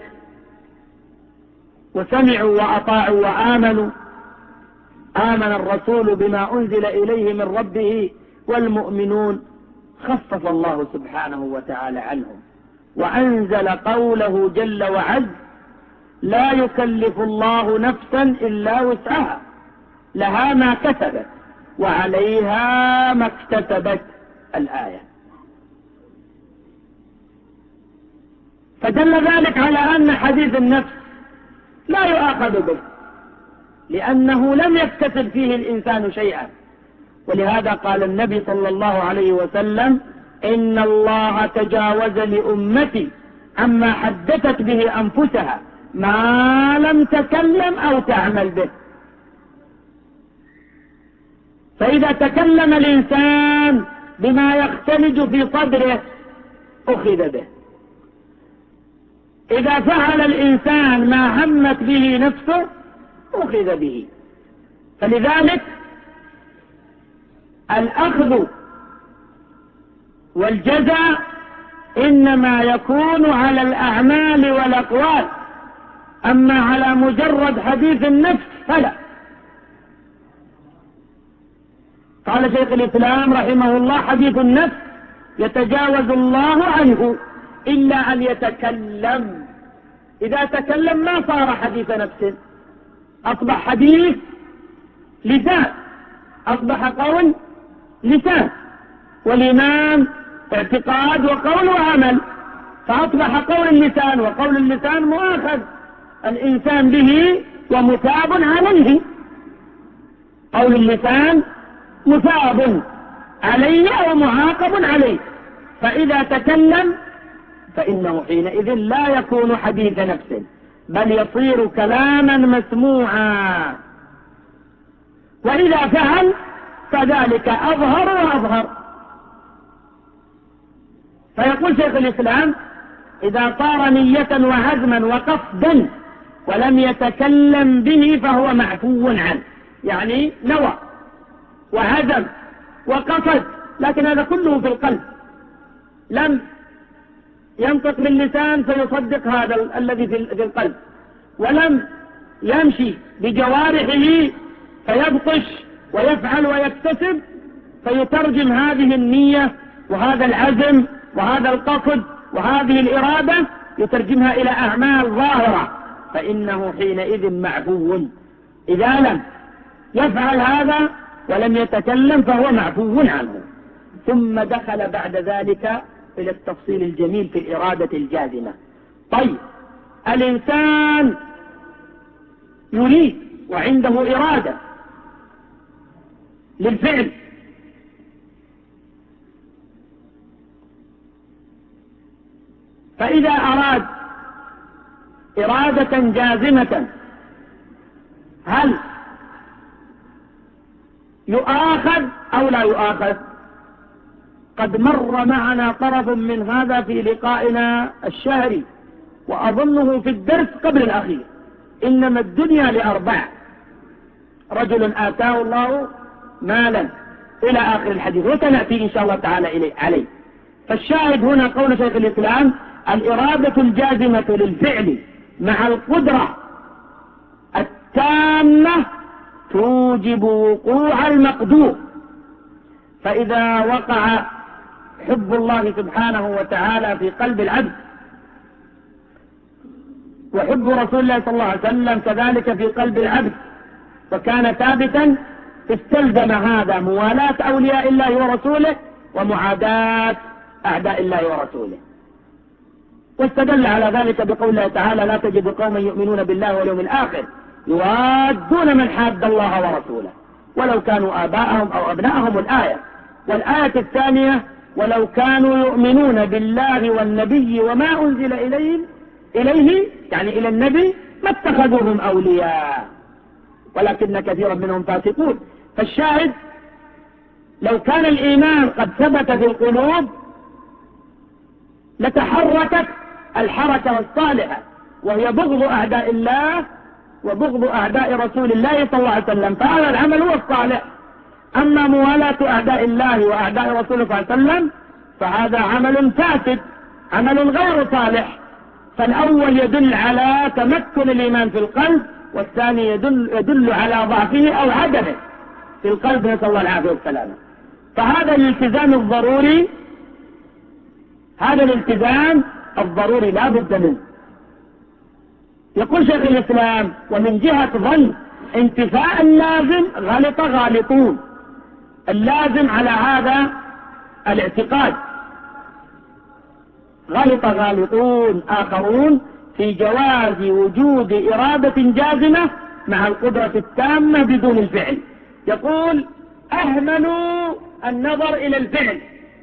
وسمعوا وأطاعوا وآمنوا، آمن الرسول بما أنزل إليه من ربه والمؤمنون، خفف الله سبحانه وتعالى عنهم وأنزل قوله جل وعز: لا يكلف الله نفسا إلا وسعها، لها ما كسبت وعليها ما اكتسبت. الآية. فدل ذلك على أن حديث النفس لا يؤاخذ به، لأنه لم يكتسب فيه الإنسان شيئا. ولهذا قال النبي صلى الله عليه وسلم: إن الله تجاوز لأمتي عما حدثت به أنفسها ما لم تكلم أو تعمل به. فإذا تكلم الإنسان بما يختلج في صدره أخذ به، إذا فعل الإنسان ما همت به نفسه أخذ به. فلذلك الأخذ والجزاء إنما يكون على الأعمال والأقوال، أما على مجرد حديث النفس فلا. قال شيخ الإسلام رحمه الله: حديث النفس يتجاوز الله عنه إلا أن يتكلم. إذا تكلم ما صار حديث نفس، أصبح حديث لسان، أصبح قول لسان، والإيمان اعتقاد وقول وعمل، فأصبح قول اللسان وقول اللسان مؤاخذ الإنسان به ومثاب عليه. قول اللسان مثاب عليه ومعاقب عليه، فإذا تكلم فإنه حينئذ لا يكون حديث نفس، بل يصير كلاما مسموعا. وإذا فعل فذلك أظهر وأظهر. فيقول شيخ الإسلام: إذا صار نية وعزما وقصدا ولم يتكلم به فهو معفو عنه. يعني نوى وعزم وقصد، لكن هذا كله في القلب، لم ينطق باللسان فيصدق هذا الذي في القلب، ولم يمشي بجوارحه فيبطش ويفعل ويكتسب فيترجم هذه النية وهذا العزم وهذا القصد وهذه الإرادة، يترجمها إلى أعمال ظاهرة، فإنه حينئذ معفو. إذا لم يفعل هذا ولم يتكلم فهو معفو عنه. ثم دخل بعد ذلك إلى التفصيل الجميل في الإرادة الجازمة. طيب، الإنسان يريد وعنده إرادة للفعل، فإذا أراد إرادة جازمة هل يؤاخذ أو لا يؤاخذ؟ قد مر معنا طرف من هذا في لقائنا الشهري، وأظنه في الدرس قبل الأخير. إنما الدنيا لأربع: رجل آتاه الله مالا إلى آخر الحديث، وسنأتي إن شاء الله تعالى عليه. فالشاهد هنا قول شيخ الإسلام: الإرادة الجازمة للفعل مع القدرة التامة توجب وقوع المقدور. فإذا وقع حب الله سبحانه وتعالى في قلب العبد وحب رسول الله صلى الله عليه وسلم كذلك في قلب العبد وكان ثابتا، استلزم هذا موالاة أولياء الله ورسوله ومعاداة أعداء الله ورسوله. واستدل على ذلك بقول الله تعالى: لا تجد قوما يؤمنون بالله واليوم الآخر يوادون من حاد الله ورسوله ولو كانوا آباءهم أو أبناءهم. الآية. والآية الثانية: ولو كانوا يؤمنون بالله والنبي وما أنزل إليه يعني إلى النبي ما اتخذوهم أولياء ولكن كثيرا منهم فاسقون. فالشاهد: لو كان الإيمان قد ثبت في القلوب لتحركت الحركة الصالحة، وهي بغض أعداء الله وبغض أعداء رسول الله صلى الله عليه وسلم، فهذا العمل هو الصالح. أما موالاة أعداء الله وأعداء رسوله صلى الله عليه وسلم فهذا عمل فاسد، عمل غير صالح. فالأول يدل على تمكن الإيمان في القلب، والثاني يدل على ضعفه أو عدمه في القلب، نسأل الله العافية والسلامة. فهذا الالتزام الضروري، هذا الالتزام الضروري لا بد منه. يقول شيخ الإسلام: ومن جهة ظن انتفاء اللازم غلط غالطون. اللازم على هذا الاعتقاد غلط غالطون آخرون في جواز وجود إرادة جازمة مع القدرة التامة بدون الفعل. يقول: أهملوا النظر إلى الفعل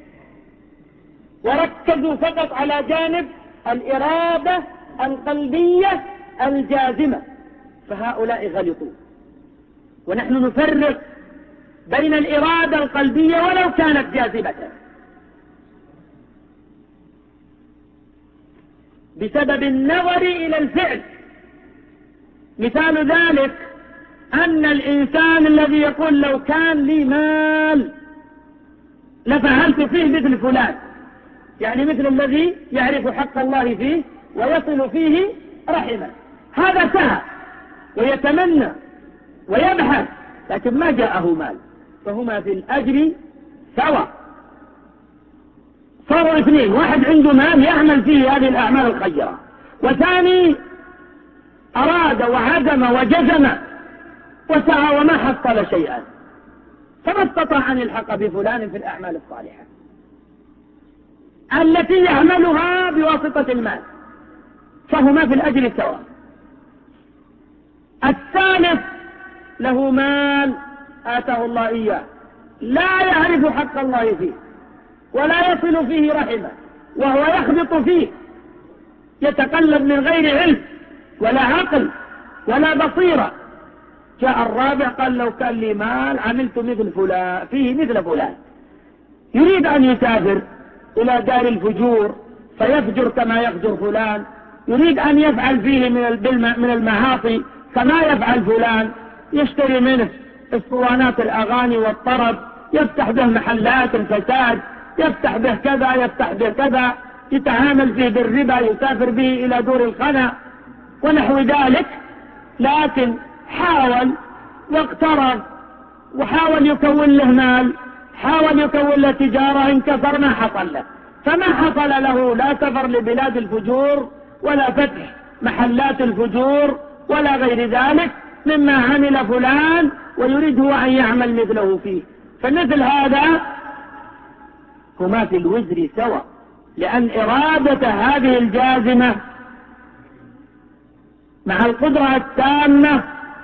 وركزوا فقط على جانب الإرادة القلبية الجازمة، فهؤلاء غلطوا. ونحن نفرق بين الإرادة القلبية ولو كانت جاذبة بسبب النظر إلى الفعل. مثال ذلك أن الإنسان الذي يقول: لو كان لي مال لفعلت فيه مثل فلان، يعني مثل الذي يعرف حق الله فيه ويصل فيه رحمه، هذا سعى ويتمنى ويبحث لكن ما جاءه مال، فهما في الأجر سواء. صاروا اثنين: واحد عنده مال يعمل فيه هذه الأعمال الخيرة، وثاني أراد وعزم وجزم وسعى وما حصل شيئا، فما استطاع أن يلحق بفلان في الأعمال الصالحة التي يعملها بواسطة المال، فهما في الأجر سواء. الثالث له مال آتاه الله إياه، لا يعرف حق الله فيه ولا يصل فيه رحمه، وهو يخبط فيه، يتقلب من غير علم ولا عقل ولا بصيرة. جاء الرابع قال: لو كان لي مال عملت مثل فلان فيه مثل فلان. يريد أن يسافر إلى دار الفجور فيفجر كما يفجر فلان، يريد أن يفعل فيه من المعاصي كما يفعل فلان، يشتري منه اسطوانات الأغاني والطرب، يفتح به محلات الفساد، يفتح به كذا يفتح به كذا، يتعامل فيه بالربا، يسافر به إلى دور الخنا ونحو ذلك. لكن حاول واقترب وحاول يكون له مال، حاول يكون له تجارة، انكسر ما حصل له، فما حصل له لا سفر لبلاد الفجور ولا فتح محلات الفجور ولا غير ذلك مما عمل فلان، ويريد هو أن يعمل مثله فيه. فمثل هذا هما في الوزر سواء، لأن إرادة هذه الجازمة مع القدرة التامة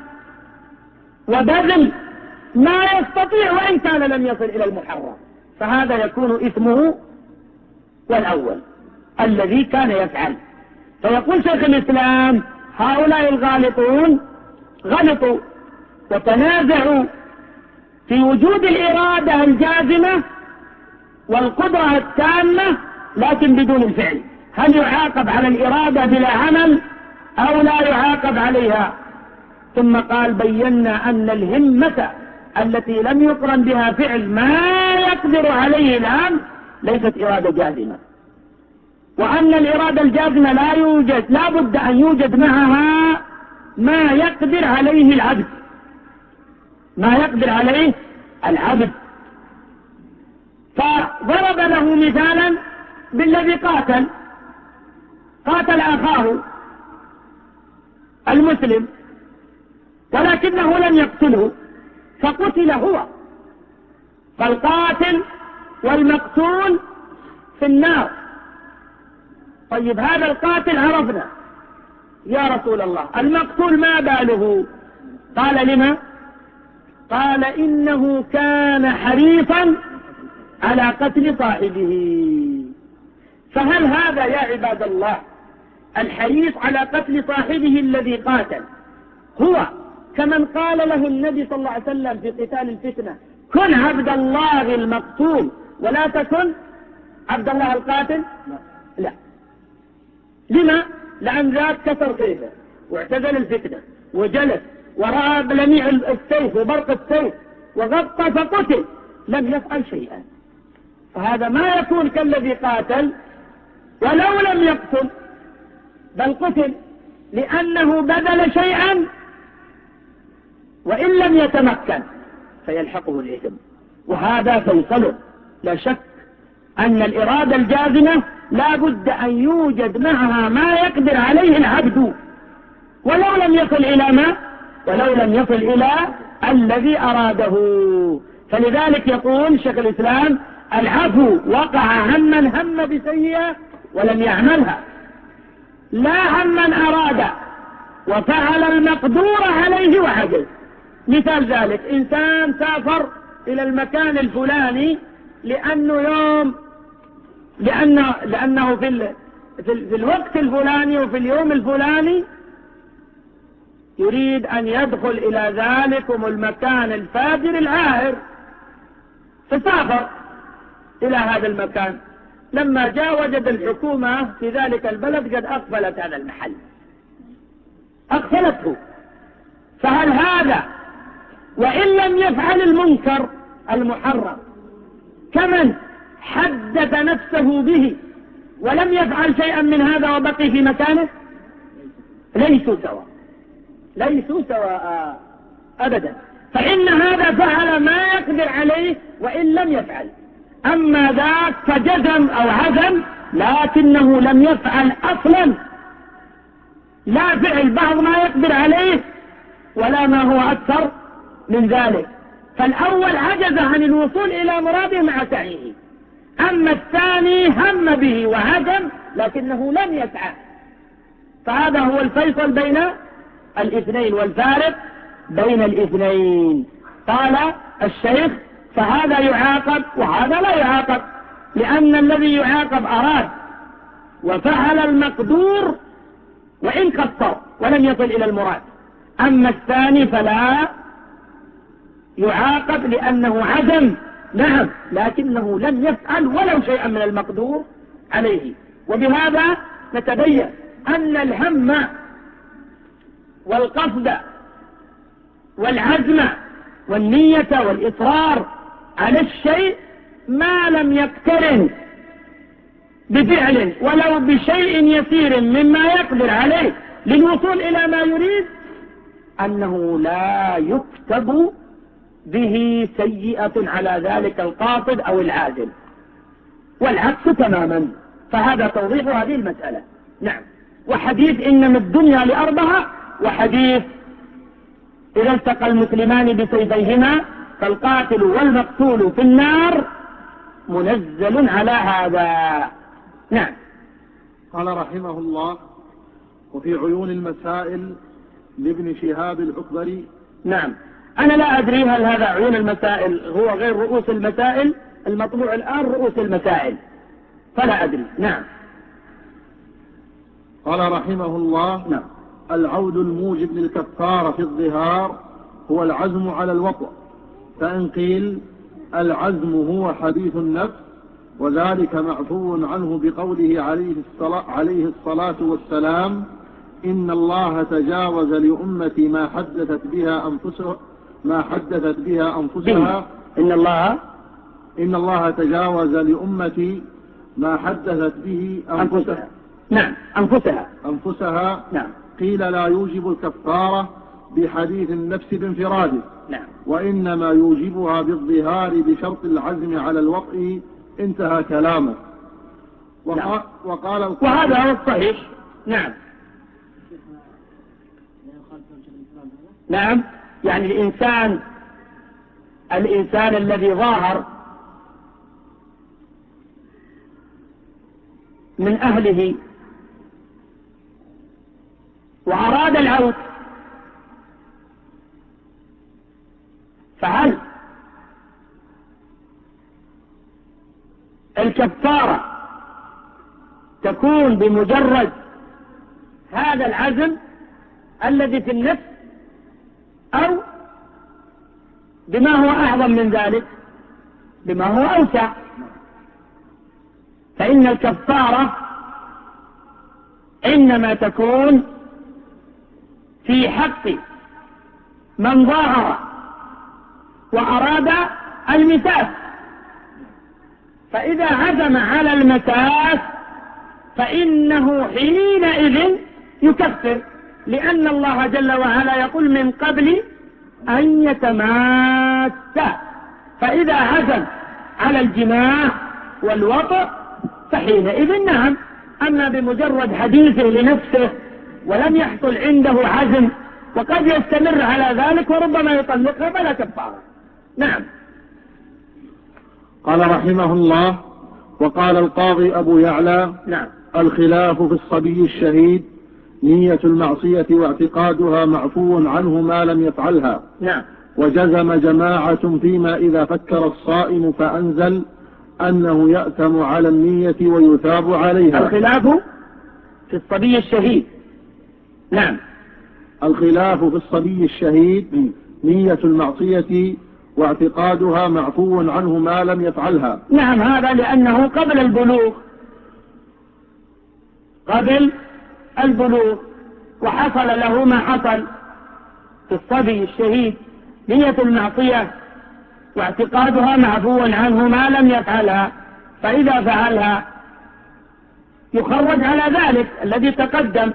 وبذل ما يستطيع وإن كان لم يصل إلى المحرم، فهذا يكون إثمه والأول الذي كان يفعل. فيقول شيخ الإسلام: هؤلاء الغالطون غلطوا وتنازعوا في وجود الإرادة الجازمة والقدرة التامة لكن بدون الفعل. هل يعاقب على الإرادة بلا عمل أو لا يعاقب عليها؟ ثم قال: بينا أن الهمة التي لم يقرن بها فعل ما يقدر عليه الآن ليست إرادة جازمة، وأن الإرادة الجازمة لا بد أن يوجد معها ما يقدر عليه العبد، ما يقدر عليه العبد. فضرب له مثالا بالذي قاتل أخاه المسلم ولكنه لم يقتله فقتل هو، فالقاتل والمقتول في النار. طيب هذا القاتل عرفنا يا رسول الله، المقتول ما باله؟ قال: لما؟ قال: إنه كان حريصا على قتل صاحبه. فهل هذا يا عباد الله الحريص على قتل صاحبه الذي قاتل هو كمن قال له النبي صلى الله عليه وسلم في قتال الفتنة: كن عبد الله المقتول ولا تكن عبد الله القاتل؟ لا، لما؟ لأن ذاك كسر سيفه واعتزل الفتنة وجلس ورأى بلميع السيف وبرق السيف وغطى فقتل، لم يفعل شيئا. فهذا ما يكون كالذي قاتل ولو لم يقتل بل قتل، لأنه بذل شيئا وإن لم يتمكن فيلحقه الإثم. وهذا فيصله. لا شك أن الإرادة الجازمة لا بد أن يوجد معها ما يقدر عليه العبد ولو لم يصل إلى الذي أراده. فلذلك يقول شيخ الإسلام: العفو وقع همن هم بسيئة ولم يعملها، لا همن أراد وفعل المقدور عليه وعجز. مثال ذلك: إنسان سافر إلى المكان الفلاني لأنه في الوقت الفلاني وفي اليوم الفلاني يريد أن يدخل إلى ذلكم المكان الفاجر العاهر، فسافر إلى هذا المكان. لما جاء وجد الحكومة في ذلك البلد قد أقفلت هذا المحل، أقفلته. فهل هذا وإن لم يفعل المنكر المحرم كمن حدث نفسه به ولم يفعل شيئا من هذا وبقي في مكانه؟ ليسوا سواء أبدا. فإن هذا فعل ما يقدر عليه وإن لم يفعل، أما ذاك فجزم أو عزم لكنه لم يفعل أصلا، لا فعل بعض ما يقدر عليه ولا ما هو أكثر من ذلك. فالأول عجز عن الوصول إلى مراده مع سعيه، أما الثاني هم به وعزم لكنه لم يسعى. فهذا هو الفيصل بين الاثنين والفارق بين الاثنين. قال الشيخ: فهذا يعاقب وهذا لا يعاقب، لأن الذي يعاقب أراد وفعل المقدور وإن قصر ولم يصل إلى المراد، أما الثاني فلا يعاقب لأنه عزم نعم لكنه لم يفعل ولو شيئا من المقدور عليه. وبهذا نتبين أن الهم والقصد والعزم والنية والإصرار على الشيء ما لم يقترن بفعل ولو بشيء يسير مما يقدر عليه للوصول إلى ما يريد، أنه لا يكتب به سيئة على ذلك القاصد أو العازم، والعكس تماما. فهذا توضيح هذه المسألة. نعم. وحديث إنما الدنيا لأربعة، وحديث إذا التقى المسلمان بسيفيهما فالقاتل والمقتول في النار منزل على هذا. نعم. قال رحمه الله: وفي عيون المسائل لابن شهاب الأكبري. نعم. أنا لا أدري هل هذا عيون المسائل هو غير رؤوس المسائل المطبوع الآن رؤوس المسائل، فلا أدري. نعم. قال رحمه الله: نعم. العود الموجب للكفارة في الظهار هو العزم على الوطء، فإن قيل العزم هو حديث النفس وذلك معفو عنه بقوله عليه الصلاة والسلام: إن الله تجاوز لأمتي ما حدثت بها أنفسها إن الله تجاوز لأمتي ما حدثت به أنفسها. نعم. أنفسها. نعم. قيل لا يوجب الكفارة بحديث النفس بانفراده، نعم. وإنما يوجبها بالظهار بشرط العزم على الوطء. انتهى كلامه. نعم. وقال وهذا هو الصحيح. نعم. نعم. يعني الإنسان الذي ظاهر من أهله وأراد العود، فهل الكفارة تكون بمجرد هذا العزم الذي في النفس أو بما هو أعظم من ذلك، بما هو أوسع؟ فإن الكفارة إنما تكون في حق من ظاهر وأراد المساس، فإذا عزم على المساس فإنه حينئذ يكفر، لأن الله جل وعلا يقول من قبل أن يتماسا، فإذا عزم على الجماع والوطء فحينئذ نعم. أما بمجرد حديثه لنفسه ولم يحصل عنده عزم وقد يستمر على ذلك وربما يطلقها فلا كفارة. نعم. قال رحمه الله: وقال القاضي أبو يعلى: نعم. الخلاف في الصبي الشهيد نية المعصية واعتقادها معفو عنه ما لم يفعلها. نعم. وجزم جماعة فيما إذا فكر الصائم فأنزل أنه يأتم على النية ويثاب عليها. الخلاف في الصبي الشهيد. نعم. الخلاف في الصبي الشهيد نية المعصية واعتقادها معفو عنه ما لم يفعلها. نعم، هذا لأنه قبل البلوغ وحصل له ما حصل. في الصبي الشهيد نية المعصية واعتقادها معفو عنه ما لم يفعلها، فإذا فعلها يخرج على ذلك الذي تقدم،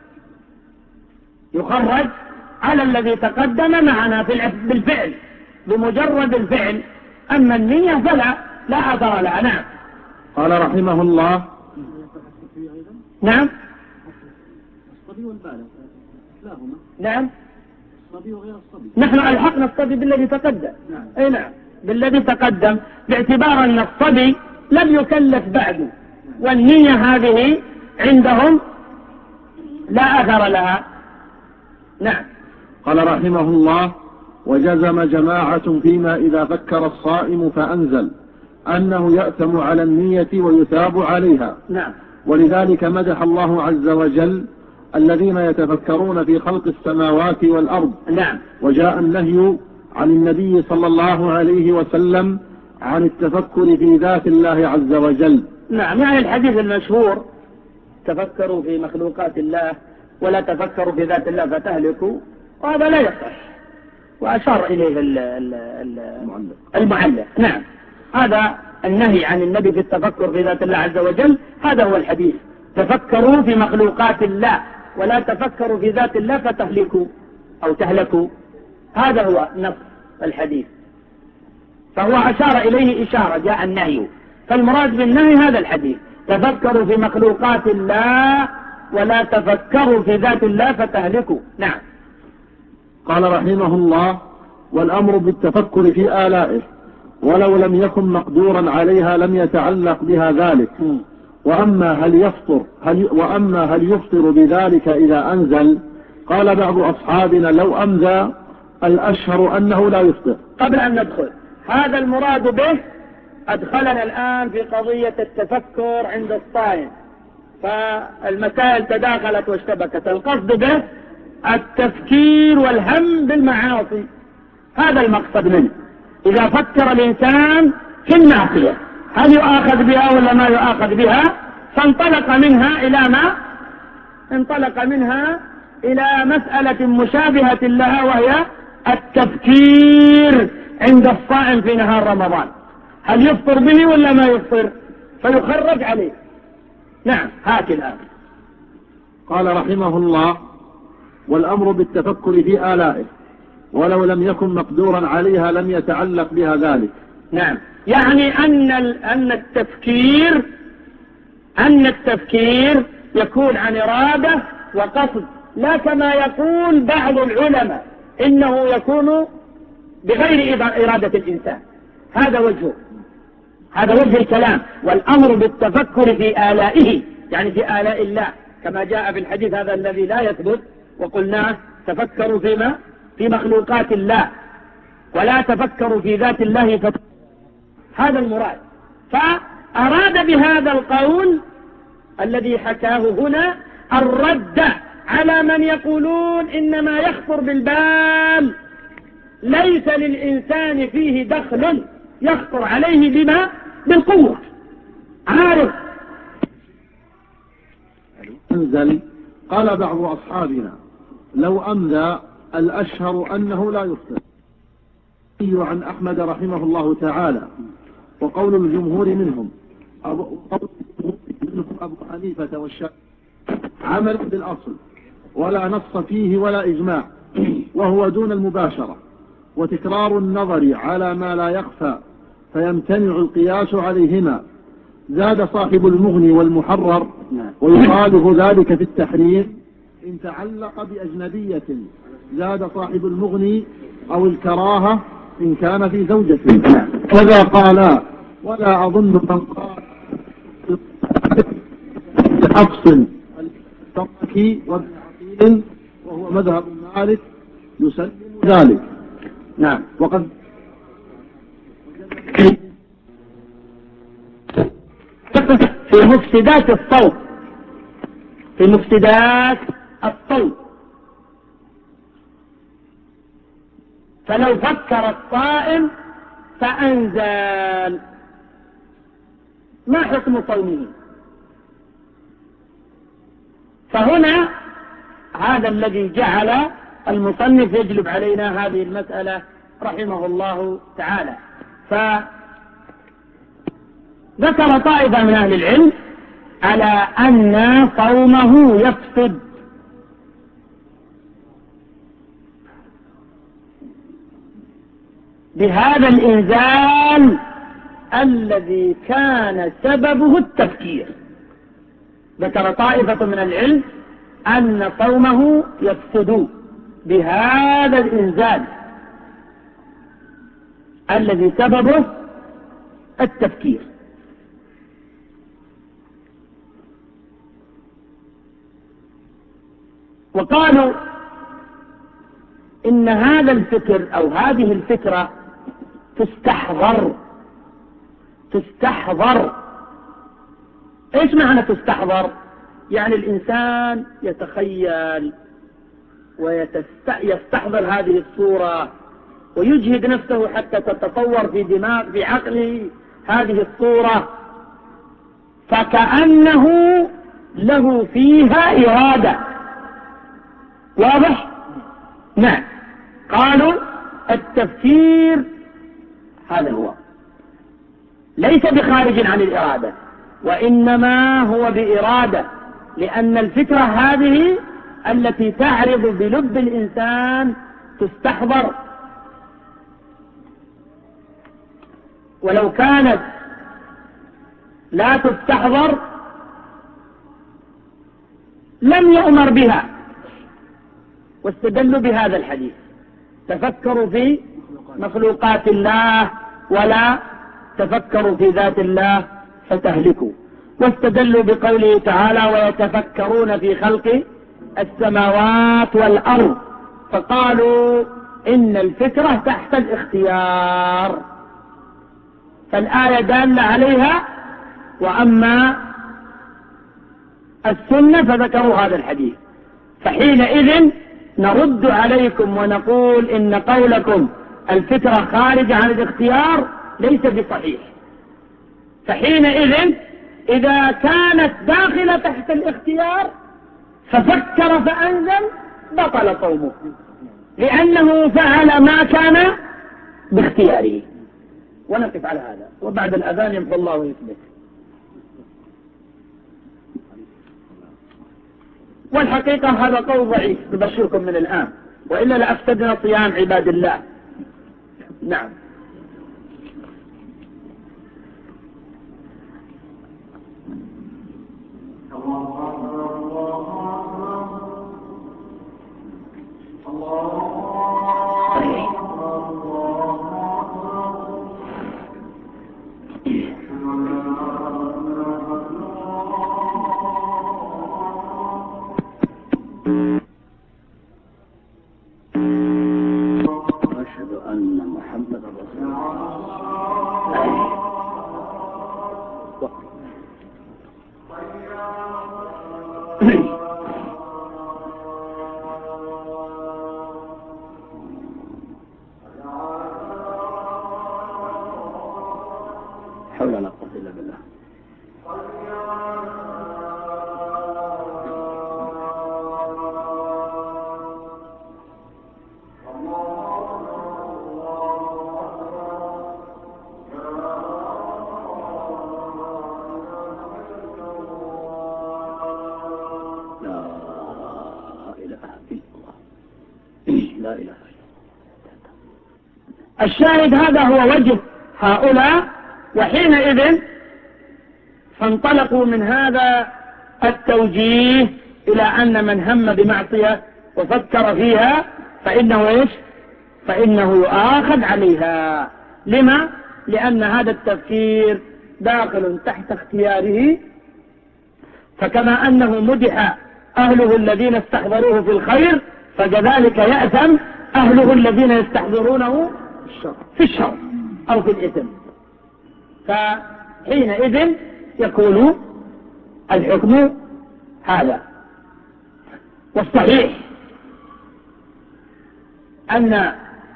يخرج على الذي تقدم معنا بالفعل بمجرد الفعل. أما النية فلا أثر لها. نعم. قال رحمه الله: نعم. الصبي والبالغ كلاهما. نعم. الصبي وغير الصبي. نحن ألحقنا الصبي بالذي تقدم. نعم. أي نعم، بالذي تقدم، باعتبار أن الصبي لم يكلف بعد، والنية هذه عندهم لا أثر لها. نعم. قال رحمه الله: وجزم جماعة فيما إذا فكر الصائم فأنزل أنه يأتم على النية ويثاب عليها. نعم. ولذلك مدح الله عز وجل الذين يتفكرون في خلق السماوات والأرض. نعم. وجاء النهي عن النبي صلى الله عليه وسلم عن التفكر في ذات الله عز وجل. نعم، يعني الحديث المشهور: تفكروا في مخلوقات الله ولا تفكروا في ذات الله فتهلكوا، وهذا لا يصح، وأشار إليه المعلق. نعم، هذا النهي عن النبي في التفكر في ذات الله عز وجل، هذا هو الحديث: تفكروا في مخلوقات الله ولا تفكروا في ذات الله فتهلكوا أو تهلكوا، هذا هو نص الحديث، فهو أشار إليه إشارة، جاء النهي، فالمراد بالنهي هذا الحديث: تفكروا في مخلوقات الله ولا تفكروا في ذات الله فتهلكوا. نعم. قال رحمه الله: والأمر بالتفكر في آلائه ولو لم يكن مقدورا عليها لم يتعلق بها ذلك. وأما هل يفطر بذلك إذا أنزل؟ قال بعض أصحابنا: لو أمذى الأشهر أنه لا يفطر. قبل أن ندخل هذا المراد به، أدخلنا الآن في قضية التفكر عند الصائم، فالمسائل تداخلت واشتبكت. القصد به التفكير والهم بالمعاصي، هذا المقصد منه. إذا فكر الإنسان في المعصية هل يؤاخذ بها ولا ما يؤاخذ بها، فانطلق منها إلى ما انطلق منها إلى مسألة مشابهة لها، وهي التفكير عند الصائم في نهار رمضان، هل يفطر به ولا ما يفطر، فيخرج عليه. نعم، هات الآن. قال رحمه الله: والأمر بالتفكر في آلائه ولو لم يكن مقدورا عليها لم يتعلق بها ذلك. نعم، يعني أن التفكير يكون عن إرادة وقصد، لا كما يقول بعض العلماء إنه يكون بغير إرادة الإنسان. هذا وجه الكلام. والأمر بالتفكر في آلائه يعني في آلاء الله، كما جاء في الحديث هذا الذي لا يثبت وقلناه: تفكروا في مخلوقات الله ولا تفكروا في ذات الله هذا المراد. فأراد بهذا القول الذي حكاه هنا الرد على من يقولون إنما يخطر بالبال، ليس للإنسان فيه دخل، يخطر عليه بالقوة، عارف. أنزل قال بعض أصحابنا لو أمذى الأشهر أنه لا يفتى. عن أحمد رحمه الله تعالى وقول الجمهور منهم أبو حنيفة والشافعي عمل بالأصل ولا نص فيه ولا إجماع، وهو دون المباشرة، وتكرار النظر على ما لا يخفى فيمتنع القياس عليهما. زاد صاحب المغني والمحرر ويخالف ذلك في التحريم إن تعلق بأجنبية. زاد صاحب المغني أو الكراهة إن كان في زوجة. كذا قال ولا أظن من قال بحفص التركي وابن عقيل وهو مذهب مالك يسلم ذلك. نعم. وقد في مفسدات الصوت، في مفسدات الصوت، فلو فكر الصائم فأنزل ما حكم صومه؟ فهنا هذا الذي جعل المصنف يجلب علينا هذه المسألة رحمه الله تعالى. فذكر طائفة من أهل العلم على أن صومه يفسد، بهذا الإنزال الذي كان سببه التفكير. ذكر طائفة من العلم أن صومه يفسد بهذا الإنزال الذي سببه التفكير. وقالوا إن هذا الفكر أو هذه الفكرة تستحضر. ايش معنى تستحضر؟ يعني الإنسان يتخيل ويستحضر هذه الصورة ويجهد نفسه حتى تتصور في عقله هذه الصورة، فكأنه له فيها إرادة. واضح؟ نعم. قالوا التفكير هذا هو، ليس بخارج عن الإرادة، وإنما هو بإرادة، لأن الفكرة هذه التي تعرض بلب الإنسان تستحضر، ولو كانت لا تستحضر لم يؤمر بها. واستدلوا بهذا الحديث: تفكروا في مخلوقات الله ولا تفكروا في ذات الله فتهلكوا. واستدلوا بقوله تعالى: ويتفكرون في خلق السماوات والأرض، فقالوا إن الفكرة تحت الاختيار، فالآية دالة عليها، وأما السنة فذكروا هذا الحديث. فحينئذ نرد عليكم ونقول إن قولكم الفكرة خارج عن الاختيار ليس بصحيح. فحينئذ إذا كانت داخلة تحت الاختيار ففكر فأنزل بطل صومه، لأنه فعل ما كان باختياره. ونقف على هذا، وبعد الأذان يمحو الله ويثبت. والحقيقة هذا قول ضعيف، نبشركم من الآن، وإلا لأفسدنا صيام عباد الله. نعم. أشهد أن محمد رسول الله. حول ولا قوة إلا بالله. إلا الله لا إله إلا الله. الشاهد هذا هو وجه هؤلاء. وحينئذ فانطلقوا من هذا التوجيه إلى أن من هم بمعصية وفكر فيها فإنه إيش؟ فإنه يؤاخذ عليها. لما؟ لأن هذا التفكير داخل تحت اختياره، فكما أنه مدح أهله الذين استحضروه في الخير فكذلك يأثم أهله الذين يستحضرونه في الشر أو في الإثم. فحينئذ يكون الحكم هذا. والصحيح أن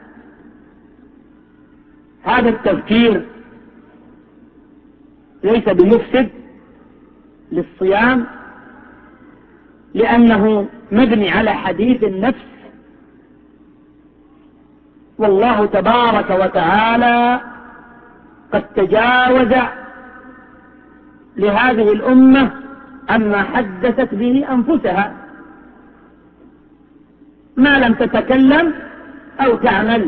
هذا التفكير ليس بمفسد للصيام، لأنه مبني على حديث النفس، والله تبارك وتعالى قد تجاوز لهذه الأمة عما حدثت به أنفسها ما لم تتكلم أو تعمل.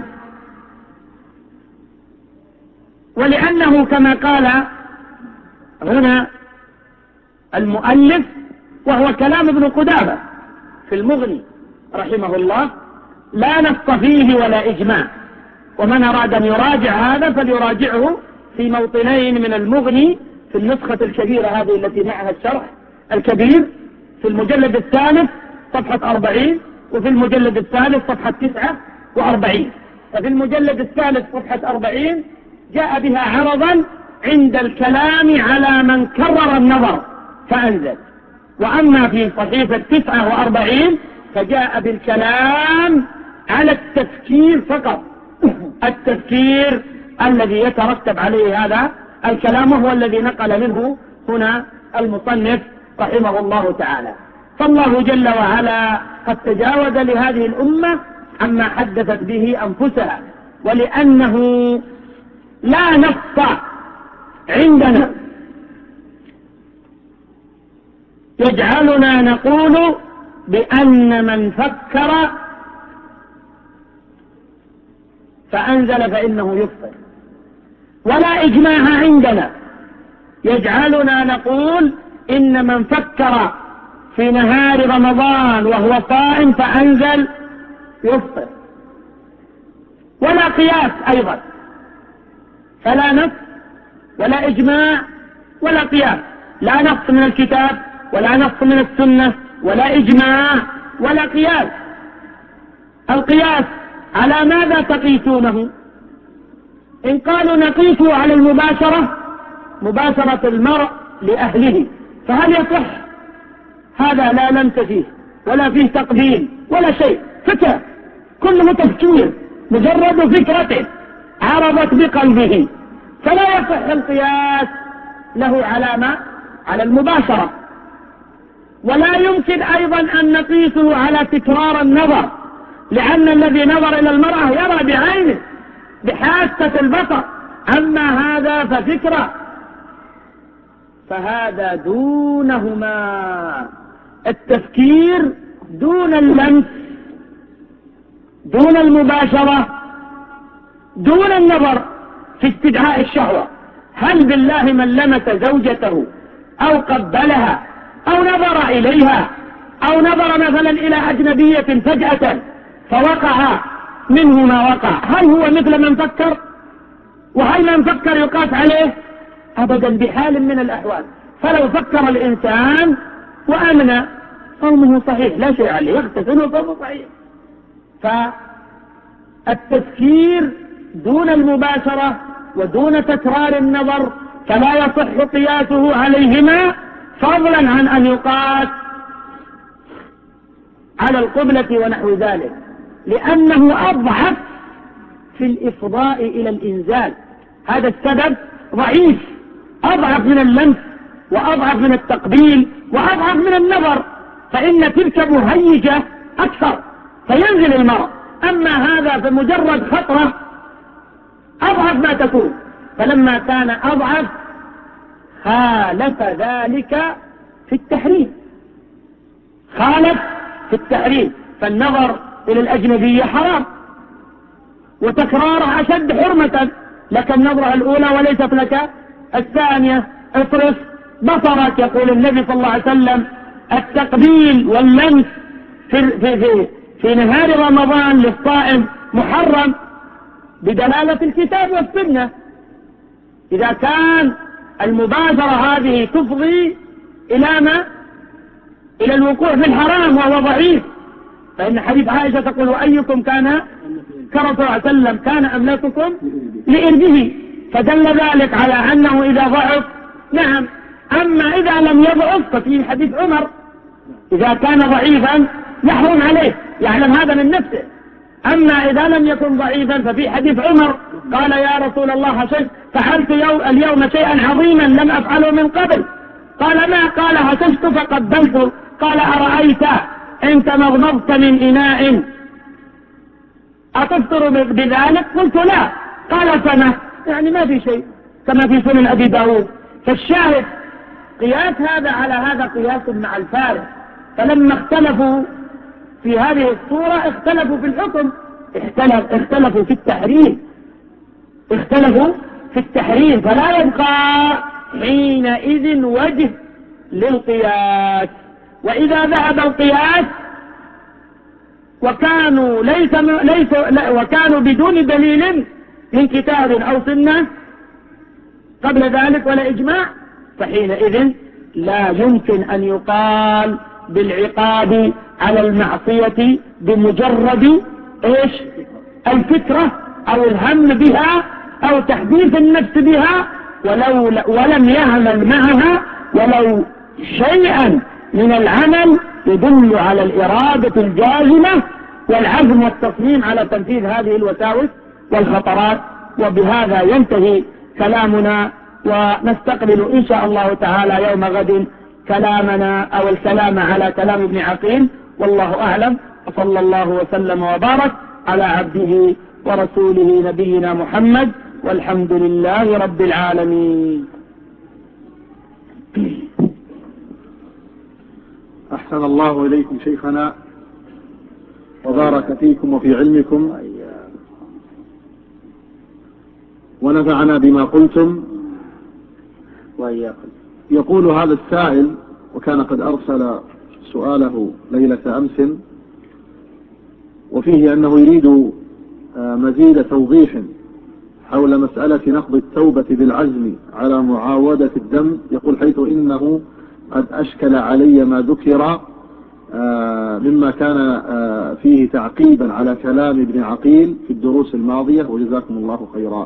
ولأنه كما قال هنا المؤلف، وهو كلام ابن قدامة في المغني رحمه الله، لا نص فيه ولا إجماع. ومن أراد أن يراجع هذا فليراجعه في موطنين من المغني في النسخة الكبيرة هذه التي معها الشرح الكبير في المجلد الثالث صفحة 40، وفي المجلد الثالث صفحة 49. ففي المجلد الثالث صفحة 40 جاء بها عرضا عند الكلام على من كرر النظر فأنزل، وأما في صحيفة 49 فجاء بالكلام على التفكير فقط، التفكير الذي يترتب عليه هذا الكلام، وهو الذي نقل منه هنا المصنف رحمه الله تعالى. فالله جل وعلا قد تجاوز لهذه الأمة عما حدثت به أنفسها، ولأنه لا نص عندنا يجعلنا نقول بأن من فكر فأنزل فإنه يفطر، ولا إجماع عندنا يجعلنا نقول إن من فكر في نهار رمضان وهو صائم فأنزل يفطر، ولا قياس أيضا. فلا نص ولا إجماع ولا قياس، لا نص من الكتاب ولا نص من السنة ولا إجماع ولا قياس. القياس على ماذا تقيسونه؟ إن قالوا نقيسه على المباشرة، مباشرة المرء لأهله، فهل يصح؟ هذا لا لمس فيه ولا فيه تقبيل ولا شيء، فكرة كله تفكير، مجرد فكرة عرضت بقلبه، فلا يصح القياس له علامة على المباشرة. ولا يمكن أيضا أن نقيسه على تكرار النظر، لأن الذي نظر إلى المرأة يرى بعينه بحاسة البصر، أما هذا ففكرة، فهذا دونهما. التفكير دون اللمس، دون المباشرة، دون النظر في استدعاء الشهوة. هل بالله من لمس زوجته أو قبلها أو نظر إليها أو نظر مثلا إلى أجنبية فجأة فوقع منه ما وقع، هل هو مثل من فكر؟ وهل من فكر يقاس عليه؟ أبدا بحال من الأحوال. فلو فكر الإنسان وأمن صومه صحيح لا شيء عليه، يغتسل وصومه صحيح. فالتفكير دون المباشرة ودون تكرار النظر فلا يصح قياسه عليهما، فضلا عن أن يقاس على القبلة ونحو ذلك، لأنه أضعف في الإفضاء إلى الإنزال. هذا السبب ضعيف، أضعف من اللمس وأضعف من التقبيل وأضعف من النظر، فإن تلك مهيجة أكثر فينزل المرء. أما هذا فمجرد خطرة أضعف ما تكون، فلما كان أضعف خالف ذلك في التحريم، خالف في التحريم. فالنظر إلى الأجنبية حرام، وتكرارها أشد حرمة، لك النظرة الأولى وليست لك الثانية. اطرف بصرك، يقول النبي صلى الله عليه وسلم: التقبيل واللمس في نهار رمضان للصائم محرم بدلالة الكتاب والسنة. إذا كان المبادرة هذه تفضي إلى ما؟ إلى الوقوع في الحرام وهو ضعيف، فإن حديث عائشة تقول: وأيكم كان كرم صلى الله عليه وسلم كان أملككم لإربه، فدل ذلك على أنه إذا ضعف نعم. أما إذا لم يضعف ففي حديث عمر إذا كان ضعيفا يحرم عليه، يعلم هذا من نفسه. أما إذا لم يكن ضعيفا ففي حديث عمر قال: يا رسول الله فعلت اليوم شيئا عظيما لم أفعله من قبل. قال: ما؟ قال: هششت فقبلت. قال: أرأيت إن تمضمضت من إناء أتفطر بذلك؟ قلت: لا. قال: فما؟ يعني ما في شيء، كما في سنن أبي داود. فالشاهد قياس هذا على هذا قياس مع الفارق، فلما اختلفوا في هذه الصورة اختلفوا في الحكم، اختلفوا في التحريم، فلا يبقى حينئذ وجه للقياس. وإذا ذهب القياس وكانوا بدون دليل من كتاب أو سنة قبل ذلك ولا إجماع، فحينئذ لا يمكن أن يقال بالعقاب على المعصية بمجرد الفكرة أو الهم بها أو تحديث النفس بها، ولم يعمل معها ولو شيئا من العمل يدل على الإرادة الجازمة والعزم والتصميم على تنفيذ هذه الوساوس والخطرات. وبهذا ينتهي كلامنا، ونستقبل إن شاء الله تعالى يوم غد كلامنا أو الكلام على كلام ابن عقيل، والله أعلم. وصلى الله وسلم وبارك على عبده ورسوله نبينا محمد، والحمد لله رب العالمين. أحسن الله إليكم شيخنا وبارك فيكم وفي علمكم ونفعنا بما قلتم وإياكم. يقول هذا السائل، وكان قد أرسل سؤاله ليلة أمس، وفيه أنه يريد مزيد توضيح حول مسألة نقض التوبة بالعزم على معاودة الدم. يقول: حيث إنه قد أشكل علي ما ذكر مما كان فيه تعقيبا على كلام ابن عقيل في الدروس الماضية، وجزاكم الله خيرا.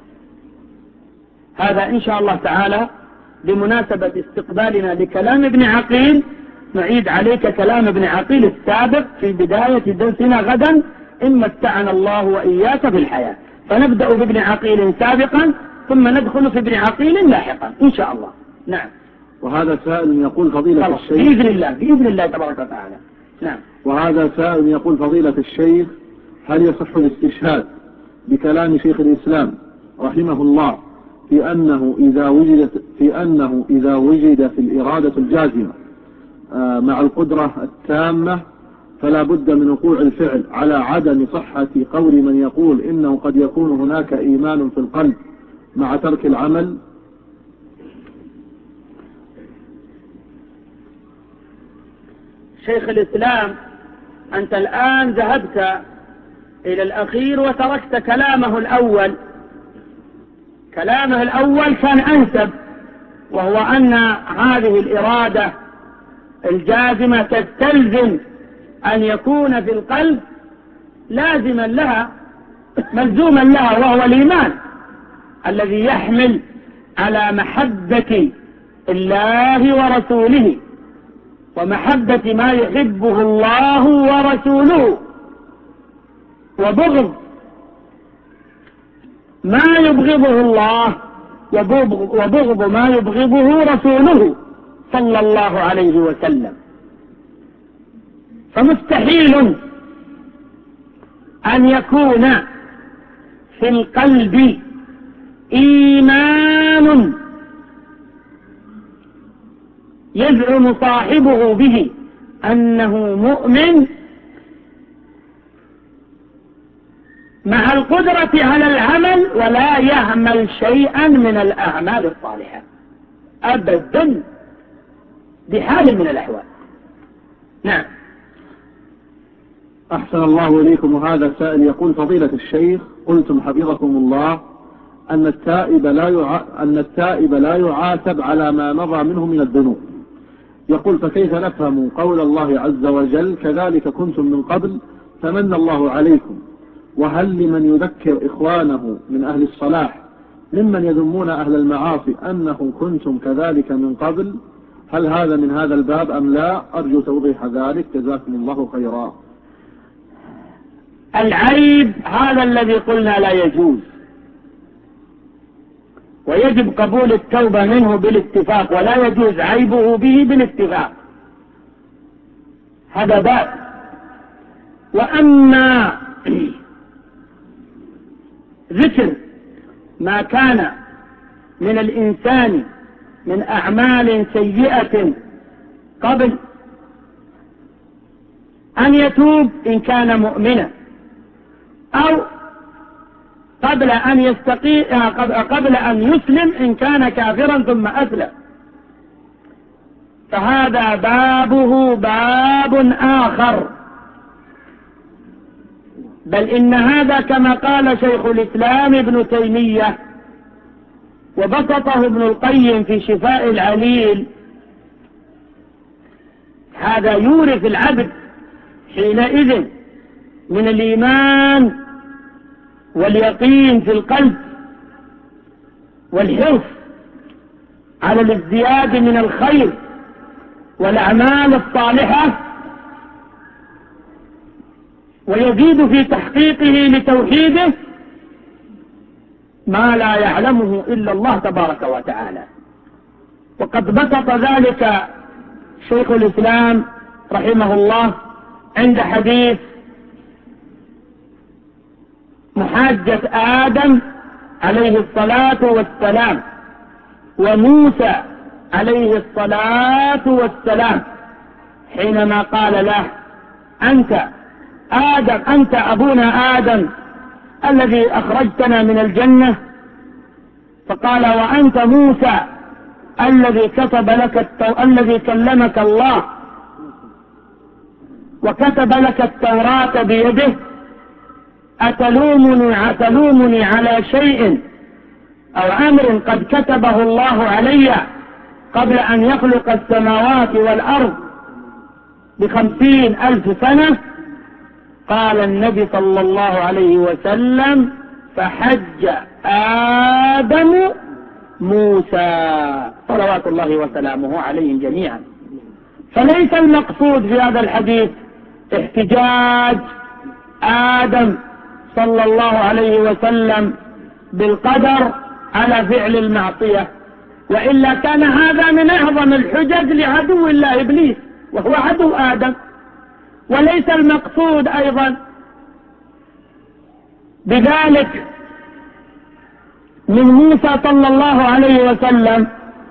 هذا إن شاء الله تعالى بمناسبة استقبالنا لكلام ابن عقيل نعيد عليك كلام ابن عقيل السابق في بداية درسنا غدا، إن متعنا الله وإياك في الحياة، فنبدأ بابن عقيل سابقا ثم ندخل في ابن عقيل لاحقا إن شاء الله. نعم. وهذا سائل يقول: فضيلة الشيخ، بإذن الله تبارك وتعالى. نعم. وهذا سائل يقول: فضيلة الشيخ، هل يصح الاستشهاد بكلام شيخ الإسلام رحمه الله في أنه إذا وجد في الإرادة الجازمة مع القدرة التامة فلا بد من وقوع الفعل، على عدم صحة قول من يقول إنه قد يكون هناك إيمان في القلب مع ترك العمل؟ شيخ الإسلام، أنت الآن ذهبت إلى الأخير وتركت كلامه الأول. كلامه الأول كان أنسب، وهو أن هذه الإرادة الجازمة تستلزم أن يكون في القلب لازما لها ملزوما لها، وهو الإيمان الذي يحمل على محبة الله ورسوله ومحبة ما يحبه الله ورسوله، وبغض ما يبغضه الله وبغض ما يبغضه رسوله صلى الله عليه وسلم. فمستحيل أن يكون في القلب إيمان يزعم صاحبه به أنه مؤمن مع القدرة على العمل ولا يعمل شيئا من الأعمال الصالحة أبدا بحال من الأحوال. نعم. أحسن الله إليكم. وهذا سائل يقول: فضيلة الشيخ، قلتم حفظكم الله أن التائب لا يعاتب على ما مضى منه من الذنوب. يقول: فكيف نفهم قول الله عز وجل: كذلك كنتم من قبل فمن الله عليكم؟ وهل لمن يذكر إخوانه من أهل الصلاح ممن يذمون أهل المعاصي أنهم كنتم كذلك من قبل؟ هل هذا من هذا الباب أم لا؟ أرجو توضيح ذلك، جزاكم الله خيرا. العيب هذا الذي قلنا لا يجوز، ويجب قبول التوبة منه بالاتفاق، ولا يجوز عيبه به بالاتفاق. هذا باب. وأما ذكر ما كان من الإنسان من أعمال سيئة قبل أن يتوب إن كان مؤمنا، أو قبل أن يسلم إن كان كافرا ثم أسلم، فهذا بابه باب آخر. بل إن هذا كما قال شيخ الإسلام ابن تيمية وبسطه ابن القيم في شفاء العليل، هذا يورث العبد حينئذ من الإيمان واليقين في القلب والحرص على الازدياد من الخير والأعمال الصالحة، ويزيد في تحقيقه لتوحيده ما لا يعلمه إلا الله تبارك وتعالى. وقد بسط ذلك شيخ الإسلام رحمه الله عند حديث محاجة آدم عليه الصلاة والسلام وموسى عليه الصلاة والسلام، حينما قال له: أنت أبونا آدم الذي أخرجتنا من الجنة، فقال: وأنت موسى الذي كلمك الله وكتب لك التوراة بيده، أتلومني على شيء أو أمر قد كتبه الله علي قبل أن يخلق السماوات والأرض ب50,000 سنة؟ قال النبي صلى الله عليه وسلم: فحج آدم موسى صلوات الله وسلامه عليهم جميعا. فليس المقصود في هذا الحديث احتجاج آدم صلى الله عليه وسلم بالقدر على فعل المعصية، وإلا كان هذا من أعظم الحجج لعدو الله إبليس، وهو عدو آدم. وليس المقصود أيضا بذلك من موسى صلى الله عليه وسلم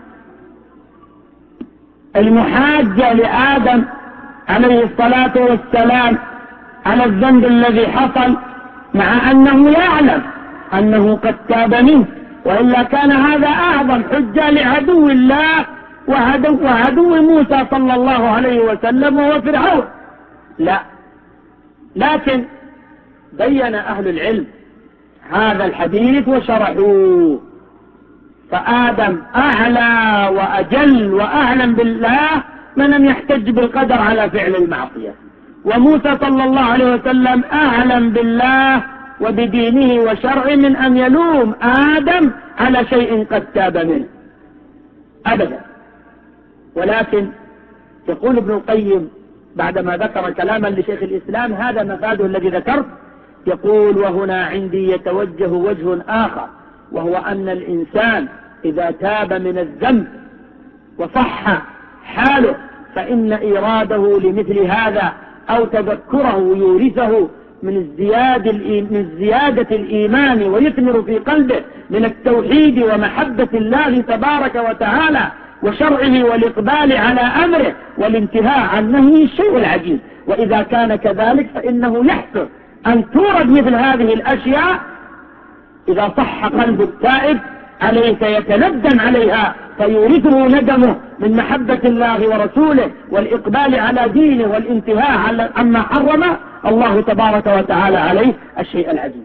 المحاجة لآدم عليه الصلاة والسلام على الذنب الذي حصل، مع أنه يعلم أنه قد تاب منه، وإلا كان هذا أعظم حجة لعدو الله وعدو موسى صلى الله عليه وسلم وهو فرعون. لا، لكن بين أهل العلم هذا الحديث وشرحوه، فآدم أعلى وأجل وأعلم بالله من أن يحتج بالقدر على فعل المعصية، وموسى صلى الله عليه وسلم أعلم بالله وبدينه وشرعه من أن يلوم آدم على شيء قد تاب منه أبدا. ولكن يقول ابن القيم بعدما ذكر كلاما لشيخ الإسلام، هذا مفاده الذي ذكرت، يقول: وهنا عندي يتوجه وجه آخر، وهو أن الإنسان إذا تاب من الذنب وصح حاله فإن إيراده لمثل هذا أو تذكره يورثه من زيادة الإيمان، ويثمر في قلبه من التوحيد ومحبة الله تبارك وتعالى وشرعه والإقبال على أمره والانتهاء عن نهيه الشيء العجيب. وإذا كان كذلك فإنه يحصل أن تورد مثل هذه الأشياء إذا صح قلب التائب عليه سيتندم عليها فيورثه ندمه من محبة الله ورسوله والإقبال على دينه والانتهاء عما حرم الله تبارك وتعالى عليه الشيء العجيب.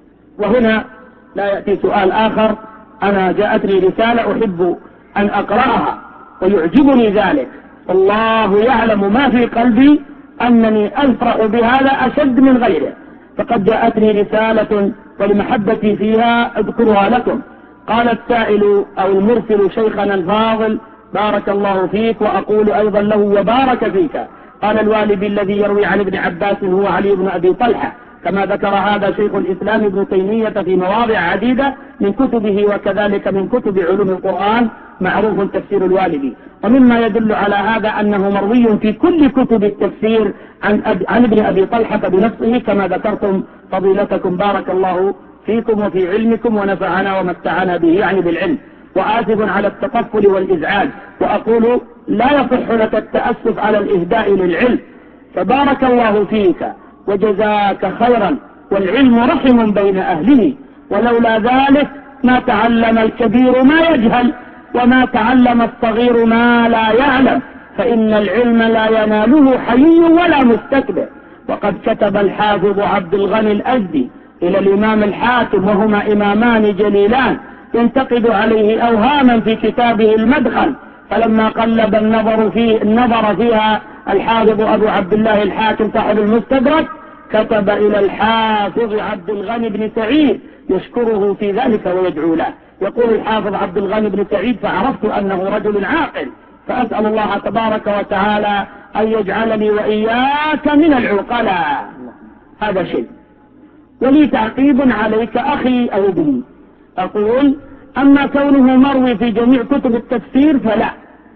وهنا لا يأتي سؤال آخر. أنا جاءتني رسالة أحب أن أقرأها ويعجبني ذلك، الله يعلم ما في قلبي أنني أفرح بهذا أشد من غيره. فقد جاءتني رسالة ولمحبتي فيها أذكرها لكم. قال السائل أو المرسل شيخنا الفاضل بارك الله فيك وأقول أيضا له وبارك فيك. قال الوالد الذي يروي عن ابن عباس هو علي بن أبي طلحة، كما ذكر هذا شيخ الإسلام ابن تيمية في مواضع عديدة من كتبه، وكذلك من كتب علوم القرآن معروف تفسير الوالد. ومما يدل على هذا أنه مروي في كل كتب التفسير عن ابن أبي طلحة بنفسه كما ذكرتم فضيلتكم بارك الله فيكم وفي علمكم ونفعنا ومتعنا به يعني بالعلم. وآسف على التطفل والإزعاج، وأقول لا يصح لك التأسف على الإهداء للعلم، فبارك الله فيك وجزاك خيرا، والعلم رحم بين أهله، ولولا ذلك ما تعلم الكبير ما يجهل وما تعلم الصغير ما لا يعلم، فإن العلم لا يناله حيي ولا مستكبر. وقد كتب الحافظ عبد الغني الأزدي إلى الإمام الحاكم، وهما إمامان جليلان، ينتقد عليه أوهاما في كتابه المدخل، فلما قلب النظر فيها الحافظ أبو عبد الله الحاكم صاحب المستدرك كتب إلى الحافظ عبد الغني بن سعيد يشكره في ذلك ويدعو له. يقول الحافظ عبد الغني بن سعيد: فعرفت أنه رجل عاقل، فأسأل الله تبارك وتعالى أن يجعلني وإياك من العقلاء. هذا شيء. ولي تعقيب عليك أخي أو ابني، أقول: أما كونه مروي في جميع كتب التفسير فلا،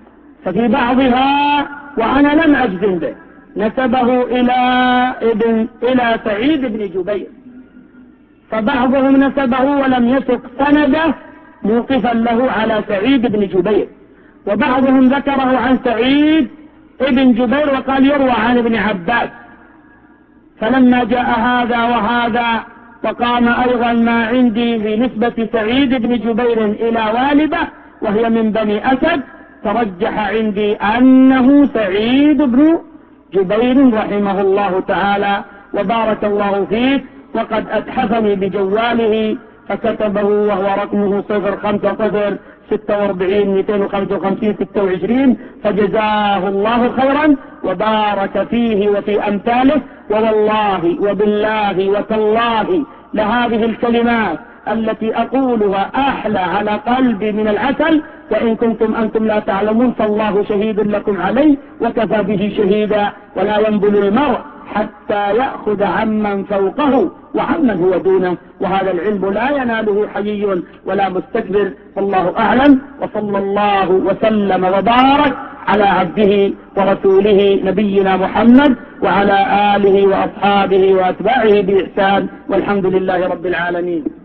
ففي بعضها وأنا لم أجزم به نسبه إلى سعيد بن جبير، فبعضهم نسبه ولم يسق سنده موقفا له على سعيد بن جبير، وبعضهم ذكره عن سعيد بن جبير وقال يروى عن ابن عباس. فلما جاء هذا وهذا وقام أيضا ما عندي بنسبة سعيد بن جبير إلى والده وهي من بني أسد، ترجح عندي أنه سعيد بن جبير رحمه الله تعالى وبارك الله فيه. وقد أتحفني بجواله فكتبه وهو رقمه 0546-255-26، فجزاه الله خيرا وبارك فيه وفي أمثاله. ووالله وبالله وتالله لهذه الكلمات التي أقولها أحلى على قلبي من العسل، وإن كنتم أنتم لا تعلمون فالله شهيد لكم عليه وكفى به شهيدا. ولا ينبل المرء حتى يأخذ عمن فوقه وعمن هو دونه، وهذا العلم لا يناله حيي ولا مستكبر. والله أعلم، وصلى الله وسلم وبارك على عبده ورسوله نبينا محمد وعلى آله وأصحابه وأتباعه بإحسان، والحمد لله رب العالمين.